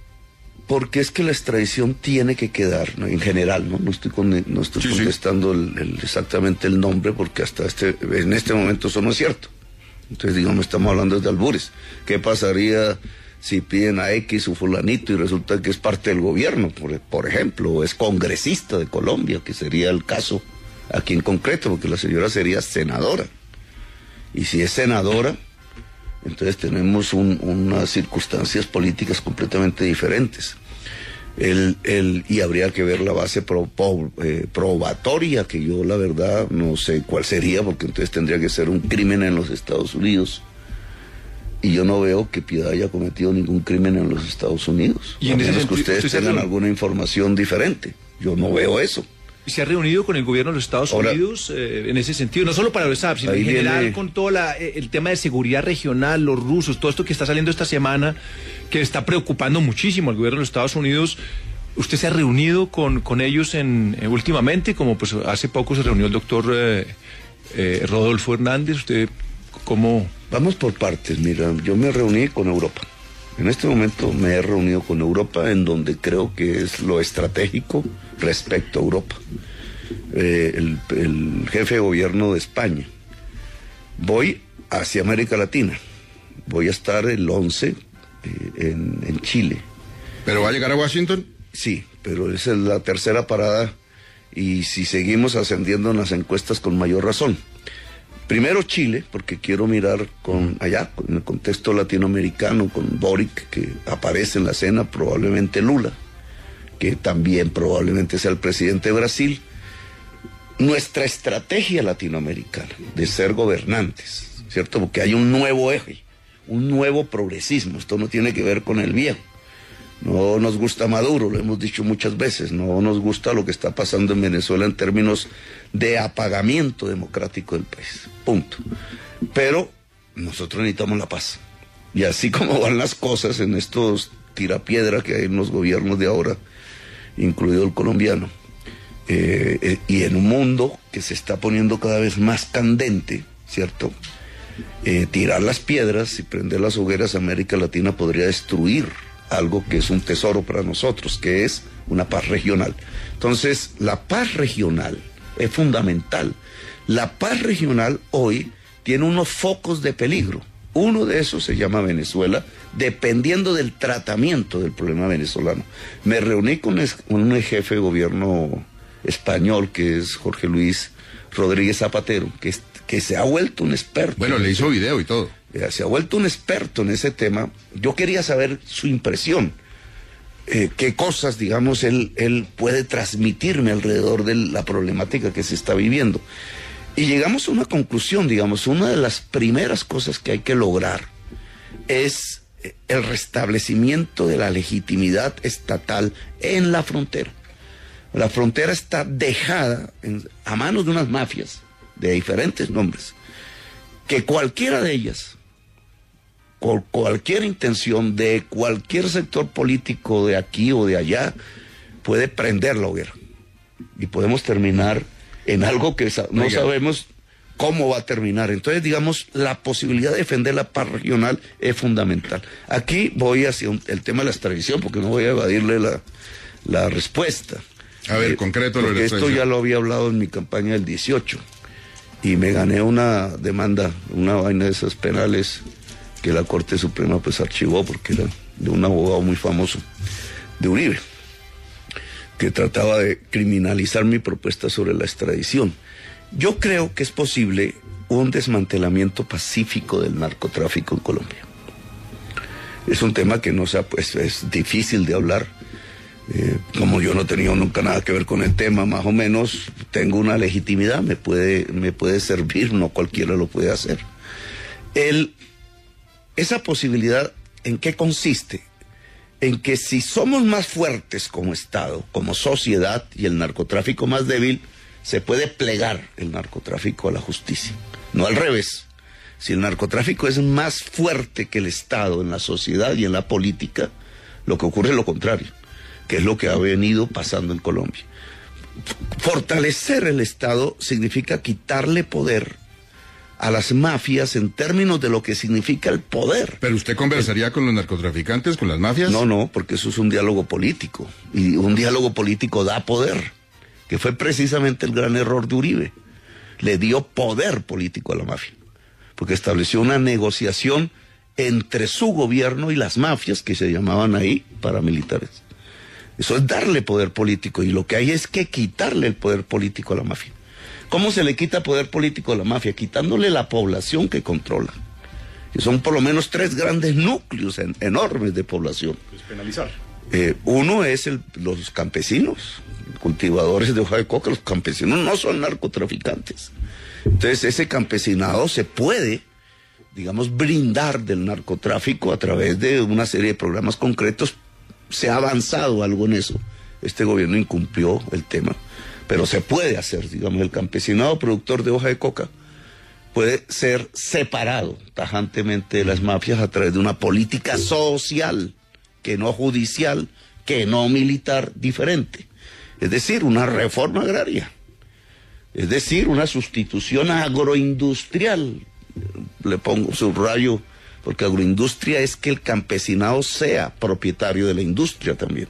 Porque es que la extradición tiene que quedar, ¿no? En general, ¿no? No estoy, con, no estoy sí, contestando sí. El, el, exactamente el nombre, porque hasta este, en este momento eso no es cierto. Entonces, digamos, estamos hablando de albures. ¿Qué pasaría si piden a X o fulanito y resulta que es parte del gobierno, por, por ejemplo, o es congresista de Colombia, que sería el caso aquí en concreto, porque la señora sería senadora? Y si es senadora, entonces tenemos un, unas circunstancias políticas completamente diferentes. El, el, y habría que ver la base pro, pro, eh, probatoria, que yo la verdad no sé cuál sería, porque entonces tendría que ser un crimen en los Estados Unidos. Y yo no veo que Piedad haya cometido ningún crimen en los Estados Unidos. Y en a ese menos sentido, que ustedes tengan alguna información diferente. Yo no veo eso. ¿Se ha reunido con el gobierno de los Estados Ahora, Unidos eh, en ese sentido? No solo para los Saab, sino en general viene... con todo la, el tema de seguridad regional, los rusos, todo esto que está saliendo esta semana, que está preocupando muchísimo al gobierno de los Estados Unidos. ¿Usted se ha reunido con, con ellos en, eh, últimamente? Como pues hace poco se reunió el doctor eh, eh, Rodolfo Hernández. ¿Usted cómo...? Vamos por partes. Mira, yo me reuní con Europa. En este momento me he reunido con Europa, en donde creo que es lo estratégico respecto a Europa. Eh, el, el jefe de gobierno de España. Voy hacia América Latina. Voy a estar el once eh, en, en Chile. ¿Pero va a llegar a Washington? Sí, pero esa es la tercera parada y si seguimos ascendiendo en las encuestas con mayor razón. Primero Chile, porque quiero mirar con allá, en el contexto latinoamericano, con Boric, que aparece en la escena, probablemente Lula, que también probablemente sea el presidente de Brasil. Nuestra estrategia latinoamericana de ser gobernantes, ¿cierto? Porque hay un nuevo eje, un nuevo progresismo. Esto no tiene que ver con el viejo. No nos gusta Maduro, lo hemos dicho muchas veces, no nos gusta lo que está pasando en Venezuela en términos de apagamiento democrático del país, punto. Pero nosotros necesitamos la paz. Y así como van las cosas en estos tirapiedra que hay en los gobiernos de ahora, incluido el colombiano, eh, eh, y en un mundo que se está poniendo cada vez más candente, ¿cierto? Eh, tirar las piedras y prender las hogueras a América Latina podría destruir algo que es un tesoro para nosotros, que es una paz regional. Entonces, la paz regional es fundamental. La paz regional hoy tiene unos focos de peligro. Uno de esos se llama Venezuela, dependiendo del tratamiento del problema venezolano. Me reuní con un jefe de gobierno español, que es Jorge Luis Rodríguez Zapatero, que, es, que se ha vuelto un experto. Bueno, le hizo video y todo. Se ha vuelto un experto en ese tema. Yo quería saber su impresión, eh, qué cosas, digamos, él, él puede transmitirme alrededor de la problemática que se está viviendo. Y llegamos a una conclusión, digamos, una de las primeras cosas que hay que lograr es el restablecimiento de la legitimidad estatal en la frontera. La frontera está dejada en, a manos de unas mafias de diferentes nombres, que cualquiera de ellas, con cualquier intención de cualquier sector político de aquí o de allá, puede prender la hoguera. Y podemos terminar en algo que no Oiga. sabemos cómo va a terminar. Entonces, digamos, la posibilidad de defender la paz regional es fundamental. Aquí voy hacia un, el tema de la extradición, porque no voy a evadirle la, la respuesta. A ver, eh, concreto lo de la extradición. Esto ya lo había hablado en mi campaña del dieciocho. Y me gané una demanda, una vaina de esas penales que la Corte Suprema pues archivó porque era de un abogado muy famoso de Uribe, que trataba de criminalizar mi propuesta sobre la extradición. Yo creo que es posible un desmantelamiento pacífico del narcotráfico en Colombia. Es un tema que no sea, pues, es difícil de hablar. Eh, como yo no he tenido nunca nada que ver con el tema, más o menos tengo una legitimidad, me puede, me puede servir, no cualquiera lo puede hacer. El, esa posibilidad, ¿en qué consiste? En que si somos más fuertes como Estado, como sociedad, y el narcotráfico más débil, se puede plegar el narcotráfico a la justicia, no al revés. Si el narcotráfico es más fuerte que el Estado en la sociedad y en la política, lo que ocurre es lo contrario, que es lo que ha venido pasando en Colombia. Fortalecer el Estado significa quitarle poder a las mafias en términos de lo que significa el poder. ¿Pero usted conversaría el... con los narcotraficantes, con las mafias? No, no, porque eso es un diálogo político, y un diálogo político da poder, que fue precisamente el gran error de Uribe. Le dio poder político a la mafia, porque estableció una negociación entre su gobierno y las mafias, que se llamaban ahí paramilitares. Eso es darle poder político, y lo que hay es que quitarle el poder político a la mafia. ¿Cómo se le quita poder político a la mafia? Quitándole la población que controla. Que son por lo menos tres grandes núcleos en, enormes de población. Pues penalizar. Eh, uno es el, los campesinos, cultivadores de hoja de coca. Los campesinos no son narcotraficantes. Entonces ese campesinado se puede, digamos, brindar del narcotráfico a través de una serie de programas concretos. Se ha avanzado algo en eso. Este gobierno incumplió el tema, pero se puede hacer, digamos, el campesinado productor de hoja de coca puede ser separado tajantemente de las mafias a través de una política social, que no judicial, que no militar, diferente. Es decir, una reforma agraria. Es decir, una sustitución agroindustrial. Le pongo subrayo, porque agroindustria es que el campesinado sea propietario de la industria también.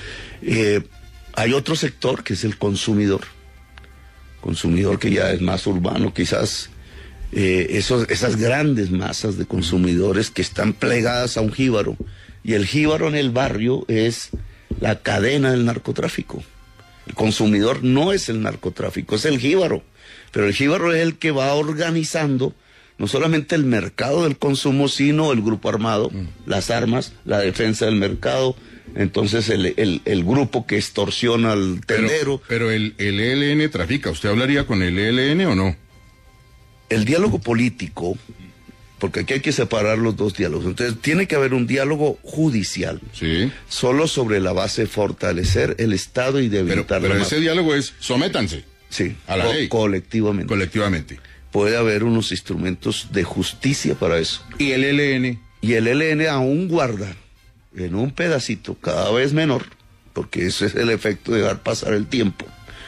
Eh, hay otro sector que es el consumidor. Consumidor que ya es más urbano, quizás eh, esos, esas grandes masas de consumidores que están plegadas a un jíbaro. Y el jíbaro en el barrio es la cadena del narcotráfico. El consumidor no es el narcotráfico, es el jíbaro. Pero el jíbaro es el que va organizando no solamente el mercado del consumo, sino el grupo armado, mm. las armas, la defensa del mercado. Entonces el, el, el grupo que extorsiona al tendero. Pero, pero el, el E L N trafica. ¿Usted hablaría con el E L N o no? El diálogo político, porque aquí hay que separar los dos diálogos. Entonces tiene que haber un diálogo judicial. Sí. Solo sobre la base de fortalecer el Estado y debilitar Pero, pero ese diálogo es sométanse. Sí. A la co ley. Colectivamente. Colectivamente. Puede haber unos instrumentos de justicia para eso. ¿Y el E L N? Y el E L N aún guarda en un pedacito cada vez menor, porque ese es el efecto de dejar pasar el tiempo,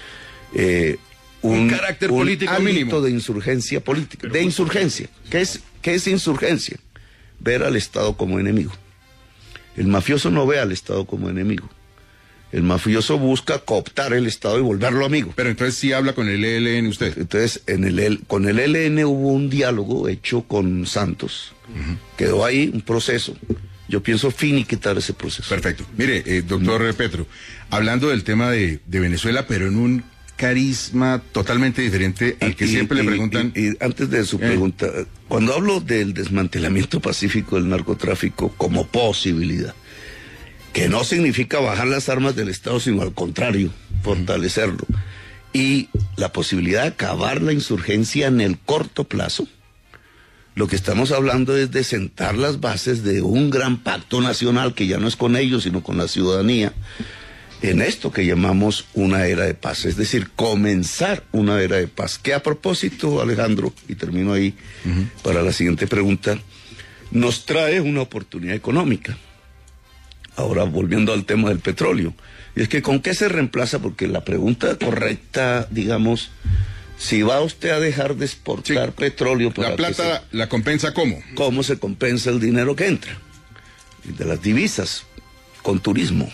eh, un, un carácter un político mínimo de insurgencia política, de insurgencia. ¿Qué es, qué es insurgencia? Ver al Estado como enemigo. El mafioso no ve al Estado como enemigo. El mafioso busca cooptar el Estado y volverlo amigo. Pero entonces sí habla con el E L N usted. Entonces, en el, con el E L N hubo un diálogo hecho con Santos. Uh-huh. Quedó ahí un proceso. Yo pienso finiquitar ese proceso. Perfecto. Mire, eh, doctor uh-huh. Petro, hablando del tema de, de Venezuela, pero en un carisma totalmente diferente al que y, siempre y, le preguntan. Y, y antes de su eh. pregunta, cuando hablo del desmantelamiento pacífico del narcotráfico como posibilidad, que no significa bajar las armas del Estado, sino al contrario, fortalecerlo. Y la posibilidad de acabar la insurgencia en el corto plazo. Lo que estamos hablando es de sentar las bases de un gran pacto nacional, que ya no es con ellos, sino con la ciudadanía, en esto que llamamos una era de paz. Es decir, comenzar una era de paz. Que a propósito, Alejandro, y termino ahí uh-huh. para la siguiente pregunta, nos trae una oportunidad económica. Ahora, volviendo al tema del petróleo, y es que ¿con qué se reemplaza? Porque la pregunta correcta, digamos, si va usted a dejar de exportar sí. petróleo... Para la plata se, la compensa ¿cómo? ¿Cómo se compensa el dinero que entra? De las divisas, con turismo.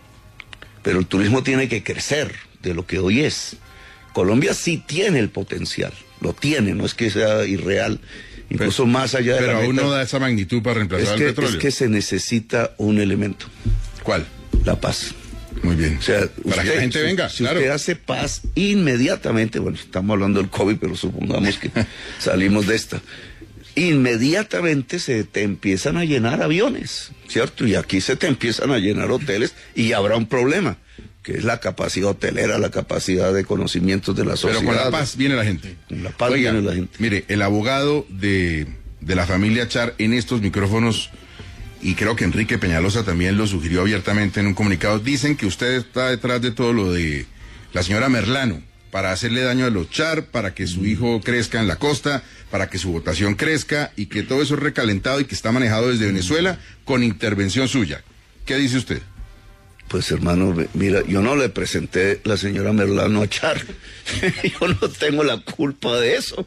Pero el turismo tiene que crecer de lo que hoy es. Colombia sí tiene el potencial, lo tiene, no es que sea irreal. Incluso pero, más allá de pero la aún meta, no da esa magnitud para reemplazar es que, el petróleo. Es que se necesita un elemento. ¿Cuál? La paz. Muy bien. O sea, para usted, que la gente si, venga. Si claro. usted hace paz inmediatamente, bueno, estamos hablando del COVID, pero supongamos que salimos de esta. Inmediatamente se te empiezan a llenar aviones, ¿cierto? Y aquí se te empiezan a llenar hoteles y habrá un problema, que es la capacidad hotelera, la capacidad de conocimientos de la sociedad. Pero con la paz viene la gente. Con la paz Oiga, viene la gente. Mire, el abogado de, de la familia Char en estos micrófonos, y creo que Enrique Peñalosa también lo sugirió abiertamente en un comunicado, dicen que usted está detrás de todo lo de la señora Merlano, para hacerle daño a los Char, para que su hijo crezca en la costa, para que su votación crezca, y que todo eso es recalentado y que está manejado desde Venezuela con intervención suya. ¿Qué dice usted? Pues hermano, mira, yo no le presenté la señora Merlano a Char. Yo no tengo la culpa de eso.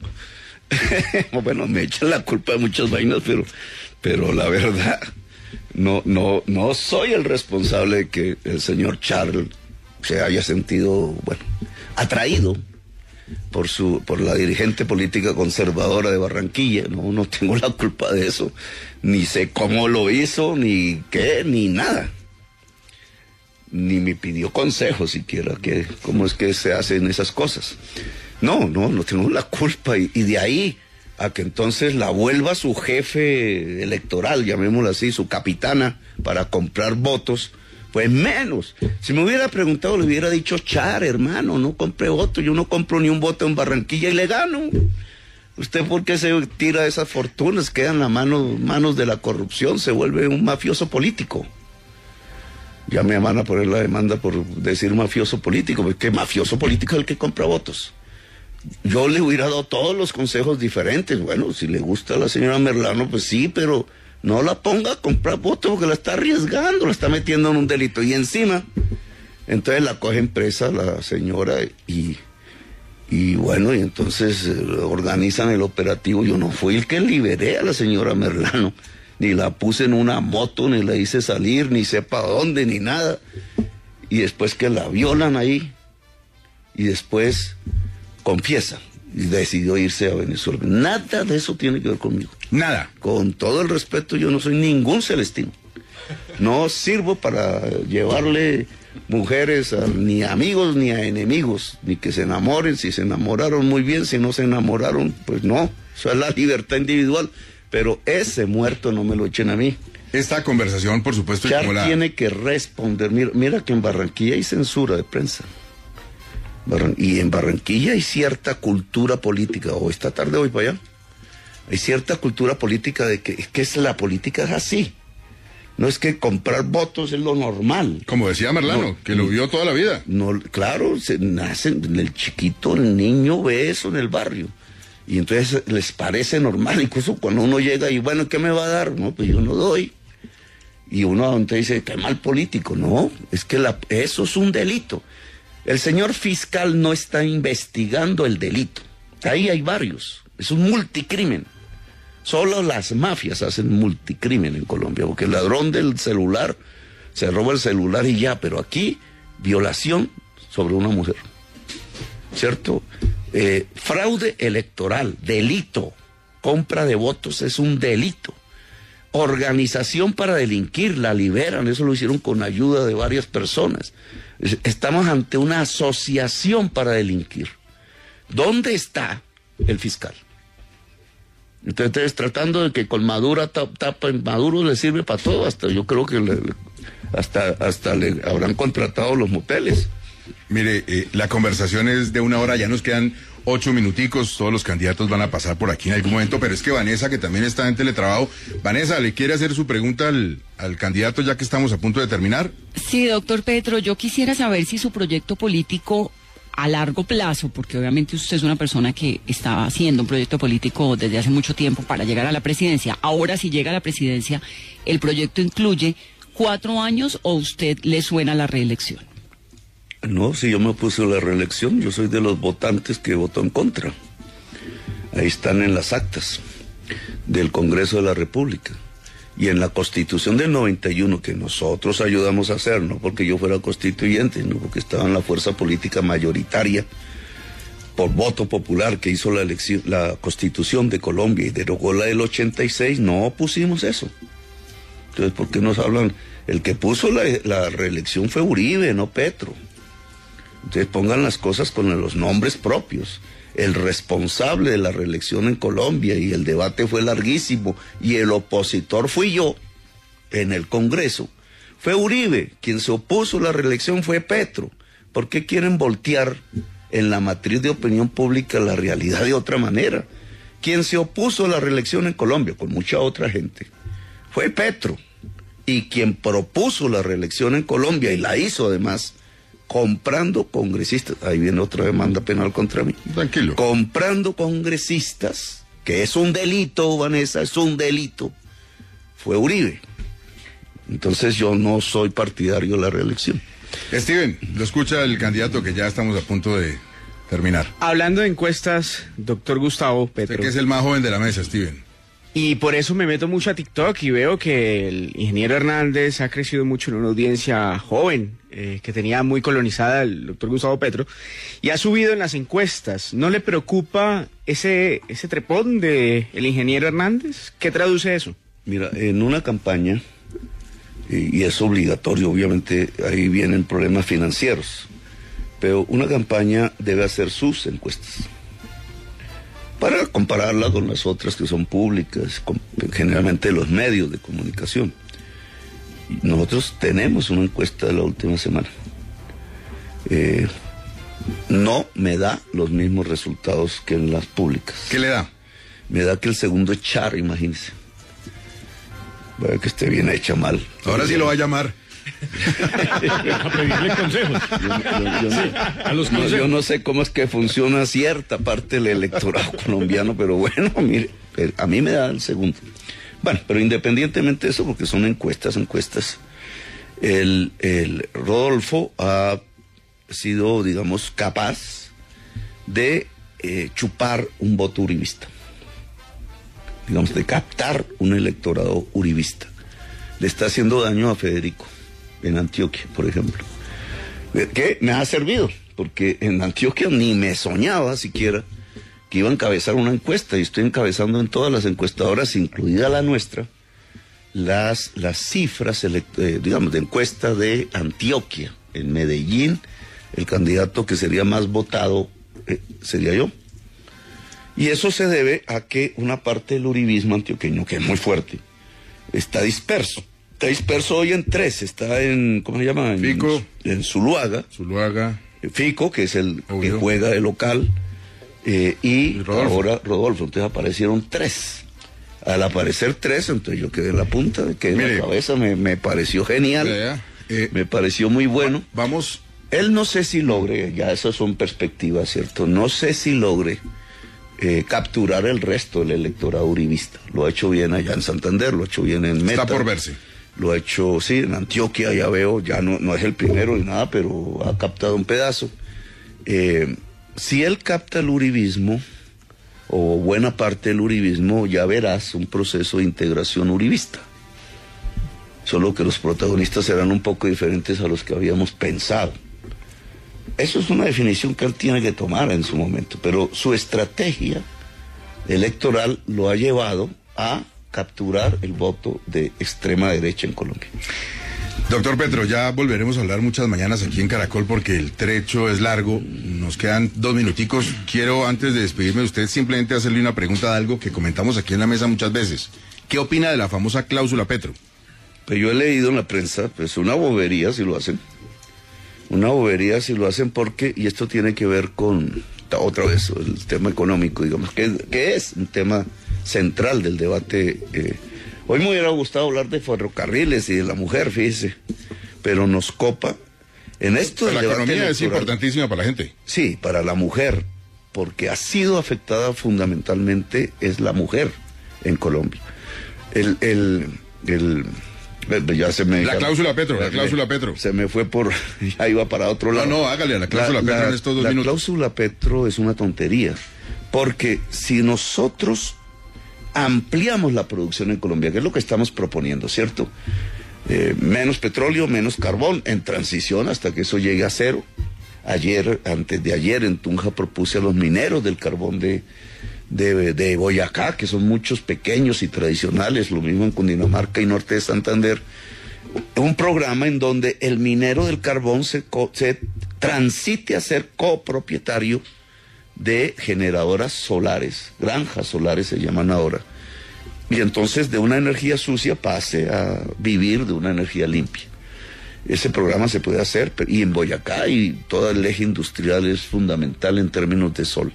Bueno, me echan la culpa de muchas vainas, pero, pero la verdad, no, no, no soy el responsable de que el señor Char se haya sentido, bueno, atraído por su, por la dirigente política conservadora de Barranquilla. No, no tengo la culpa de eso. Ni sé cómo lo hizo, ni qué, ni nada. Ni me pidió consejo siquiera, que cómo es que se hacen esas cosas. No, no, no tengo la culpa. Y, y de ahí a que entonces la vuelva su jefe electoral, llamémoslo así, su capitana, para comprar votos, pues menos. Si me hubiera preguntado, le hubiera dicho, Char, hermano, no compré votos, yo no compro ni un voto en Barranquilla y le gano. ¿Usted por qué se tira esas fortunas? Quedan en las manos, manos de la corrupción, se vuelve un mafioso político. Ya me van a poner la demanda por decir mafioso político, porque mafioso político es el que compra votos. Yo le hubiera dado todos los consejos diferentes. Bueno, si le gusta a la señora Merlano, pues sí, pero no la ponga a comprar votos porque la está arriesgando, la está metiendo en un delito. Y encima, entonces la cogen presa la señora y, y bueno, y entonces eh, organizan el operativo. Yo no fui el que liberé a la señora Merlano. Ni la puse en una moto, ni la hice salir, ni sepa dónde, ni nada. Y después que la violan ahí, y después confiesa, y decidió irse a Venezuela. Nada de eso tiene que ver conmigo. Nada. Con todo el respeto, yo no soy ningún celestino. No sirvo para llevarle mujeres a, ni a amigos ni a enemigos, ni que se enamoren, si se enamoraron muy bien, si no se enamoraron, pues no, eso es la libertad individual, pero ese muerto no me lo echen a mí. Esta conversación, por supuesto, Char como la... tiene que responder. Mira, mira que en Barranquilla hay censura de prensa. Barran... Y en Barranquilla hay cierta cultura política, o esta tarde voy para allá, hay cierta cultura política de que, que es la política es así. No es que comprar votos es lo normal. Como decía Merlano, no, que lo vio toda la vida. No, claro, se nace, el chiquito, el niño ve eso en el barrio. Y entonces les parece normal, incluso cuando uno llega y, bueno, ¿qué me va a dar? No, pues yo no doy. Y uno entonces dice, qué mal político. No, es que la, eso es un delito. El señor fiscal no está investigando el delito. Ahí hay varios. Es un multicrimen. Solo las mafias hacen multicrimen en Colombia, porque el ladrón del celular se roba el celular y ya, pero aquí, violación sobre una mujer. ¿Cierto? Eh, fraude electoral, delito. Compra de votos es un delito. Organización para delinquir, la liberan, eso lo hicieron con ayuda de varias personas. Estamos ante una asociación para delinquir. ¿Dónde está el fiscal? Entonces, tratando de que con Maduro tapa, Maduro le sirve para todo, hasta yo creo que le, hasta, hasta le habrán contratado los moteles. Mire, eh, la conversación es de una hora, ya nos quedan ocho minuticos, todos los candidatos van a pasar por aquí en algún momento, pero es que Vanessa, que también está en teletrabajo, Vanessa, ¿le quiere hacer su pregunta al, al candidato ya que estamos a punto de terminar? Sí, doctor Petro, yo quisiera saber si su proyecto político a largo plazo, porque obviamente usted es una persona que está haciendo un proyecto político desde hace mucho tiempo para llegar a la presidencia. Ahora, si llega a la presidencia, ¿el proyecto incluye cuatro años o usted le suena la reelección? No, si yo me opuse a la reelección, yo soy de los votantes que votó en contra. Ahí están en las actas del Congreso de la República. Y en la Constitución del noventa y uno, que nosotros ayudamos a hacer, no porque yo fuera constituyente, no porque estaba en la fuerza política mayoritaria por voto popular que hizo la elección, la Constitución de Colombia y derogó la del ochenta y seis, no pusimos eso. Entonces, ¿por qué nos hablan? El que puso la, la reelección fue Uribe, no Petro. Entonces pongan las cosas con los nombres propios. El responsable de la reelección en Colombia, y el debate fue larguísimo, y el opositor fui yo en el Congreso, fue Uribe. Quien se opuso a la reelección fue Petro. ¿Por qué quieren voltear en la matriz de opinión pública la realidad de otra manera? Quien se opuso a la reelección en Colombia, con mucha otra gente, fue Petro. Y quien propuso la reelección en Colombia, y la hizo además, comprando congresistas, ahí viene otra demanda penal contra mí. Tranquilo. Comprando congresistas, que es un delito, Vanessa, es un delito, fue Uribe. Entonces yo no soy partidario de la reelección. Steven, lo escucha el candidato que ya estamos a punto de terminar. Hablando de encuestas, doctor Gustavo Petro. Usted que es el más joven de la mesa, Steven. Y por eso me meto mucho a TikTok y veo que el ingeniero Hernández ha crecido mucho en una audiencia joven, eh, que tenía muy colonizada el doctor Gustavo Petro, y ha subido en las encuestas. ¿No le preocupa ese, ese trepón de el ingeniero Hernández? ¿Qué traduce eso? Mira, en una campaña, y, y es obligatorio, obviamente ahí vienen problemas financieros, pero una campaña debe hacer sus encuestas para compararla con las otras que son públicas, con, generalmente los medios de comunicación. Y nosotros tenemos una encuesta de la última semana. Eh, no me da los mismos resultados que en las públicas. ¿Qué le da? Me da que el segundo es Char, imagínese. Vaya que esté bien hecha mal. Ahora sí lo va a llamar. A pedirle consejos. Yo, yo- yo no- Sí, a los no, consejos. yo no sé cómo es que funciona cierta parte del electorado colombiano, pero bueno, mire, eh, a mí me da el segundo. Bueno, pero independientemente de eso, porque son encuestas, encuestas, el, el Rodolfo ha sido, digamos, capaz de eh, chupar un voto uribista, digamos, de captar un electorado uribista. Le está haciendo daño a Federico en Antioquia, por ejemplo, que me ha servido, porque en Antioquia ni me soñaba siquiera que iba a encabezar una encuesta, y estoy encabezando en todas las encuestadoras, incluida la nuestra, las, las cifras, elect- eh, digamos, de encuesta de Antioquia. en Medellín, el candidato que sería más votado eh, sería yo. Y eso se debe a que una parte del uribismo antioqueño, que es muy fuerte, está disperso. Está disperso hoy en tres, está en, ¿cómo se llama? En, Fico. En Zuluaga. Zuluaga. Fico, que es el Obvio. que juega de local, eh, y, Y Rodolfo. ahora Rodolfo. Entonces aparecieron tres. Al aparecer tres, entonces yo quedé en la punta, quedé en Mire. la cabeza, me, me pareció genial, Ya, ya. Eh, me pareció muy bueno. Vamos. Él no sé si logre, ya esas son perspectivas, ¿cierto? No sé si logre eh, capturar el resto del electorado uribista. Lo ha hecho bien allá en Santander, lo ha hecho bien en Meta. Está por verse. Lo ha hecho, sí, en Antioquia, ya veo, ya no, no es el primero ni nada, pero ha captado un pedazo. Eh, si él capta el uribismo, o buena parte del uribismo, ya verás un proceso de integración uribista. Solo que los protagonistas serán un poco diferentes a los que habíamos pensado. Eso es una definición que él tiene que tomar en su momento, pero su estrategia electoral lo ha llevado a capturar el voto de extrema derecha en Colombia. Doctor Petro, ya volveremos a hablar muchas mañanas aquí en Caracol porque el trecho es largo. Nos quedan dos minuticos. Quiero, antes de despedirme de usted, simplemente hacerle una pregunta de algo que comentamos aquí en la mesa muchas veces. ¿Qué opina de la famosa cláusula Petro? Pues yo he leído en la prensa, pues una bobería si lo hacen. Una bobería si lo hacen porque, y esto tiene que ver con, otra vez, el tema económico, digamos, que, que es un tema central del debate. Eh, hoy me hubiera gustado hablar de ferrocarriles y de la mujer, fíjese, pero nos copa. En esto del La debate economía es electoral, importantísima para la gente. sí, para la mujer, porque ha sido afectada fundamentalmente es la mujer en Colombia. El, el, el, ya se me... La ya- cláusula Petro, la me- cláusula Petro. Se me fue por... ya iba para otro No, lado. no, hágale a la cláusula Petro en estos dos la minutos. cláusula Petro es una tontería, porque si nosotros ampliamos la producción en Colombia, que es lo que estamos proponiendo, ¿cierto? Eh, menos petróleo, menos carbón, en transición hasta que eso llegue a cero. Ayer, antes de ayer, en Tunja propuse a los mineros del carbón de, de, de Boyacá, que son muchos pequeños y tradicionales, lo mismo en Cundinamarca y norte de Santander, un programa en donde el minero del carbón se, co- se transite a ser copropietario de generadoras solares, granjas solares se llaman ahora, y entonces de una energía sucia pase a vivir de una energía limpia. Ese programa se puede hacer, pero- y en Boyacá y todo el eje industrial es fundamental en términos de sol.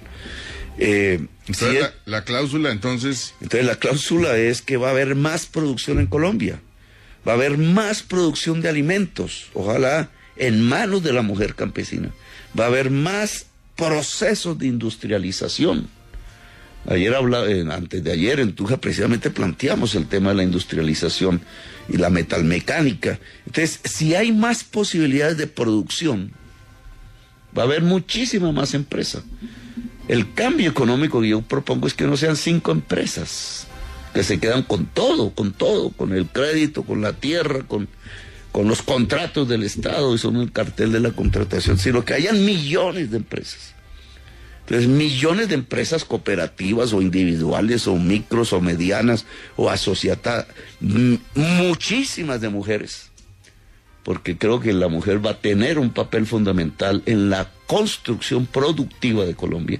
Eh, si Entonces, es- la, la cláusula, entonces, entonces la cláusula es que va a haber más producción en Colombia, va a haber más producción de alimentos, ojalá en manos de la mujer campesina, va a haber más procesos de industrialización. Ayer habla, eh, antes de ayer en Tunja precisamente planteamos el tema de la industrialización y la metalmecánica. Entonces, si hay más posibilidades de producción, va a haber muchísima más empresa. El cambio económico que yo propongo es que no sean cinco empresas, que se quedan con todo, con todo, con el crédito, con la tierra, con, con los contratos del Estado, y son el cartel de la contratación, sino que hayan millones de empresas. Entonces, millones de empresas cooperativas o individuales o micros o medianas o asociadas, m- muchísimas de mujeres, porque creo que la mujer va a tener un papel fundamental en la construcción productiva de Colombia.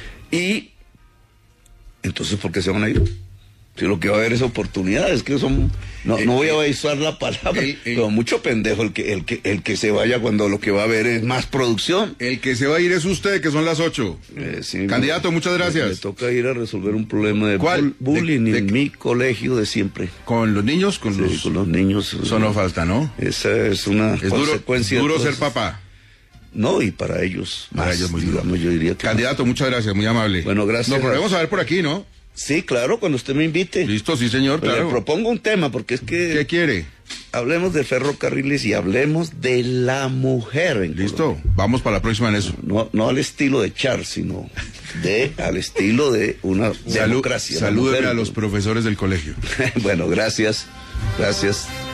Y entonces, ¿por qué se van a ir? Si lo que va a haber es oportunidades, que son, no, no voy a usar la palabra, eh, eh. pero mucho pendejo el que, el que, el que se vaya cuando lo que va a haber es más producción. el que se va a ir es usted, que son las ocho. Eh, sí, Candidato, muchas gracias. Me, me toca ir a resolver un problema de ¿Cuál? bull- bullying De- de- en mi colegio de siempre. Con los niños, con Sí, los... con los niños. Eso no falta, ¿no? Esa es una Es duro, consecuencia. de duro todo ser eso. papá. No, y para ellos. Para más, ellos muy duro. digamos, yo diría que Candidato, muchas gracias, muy amable. Bueno, gracias. Nos volvemos a ver por aquí, ¿no? Sí, claro, cuando usted me invite. Listo, sí, señor, Pero claro. le propongo un tema, porque es que ¿Qué quiere? hablemos de ferrocarriles y hablemos de la mujer. En Listo, Colombia. vamos para la próxima en eso. No, no al estilo de Char, sino de al estilo de una Salud- democracia. la Salúdeme mujer. a los profesores del colegio. Bueno, gracias. Gracias.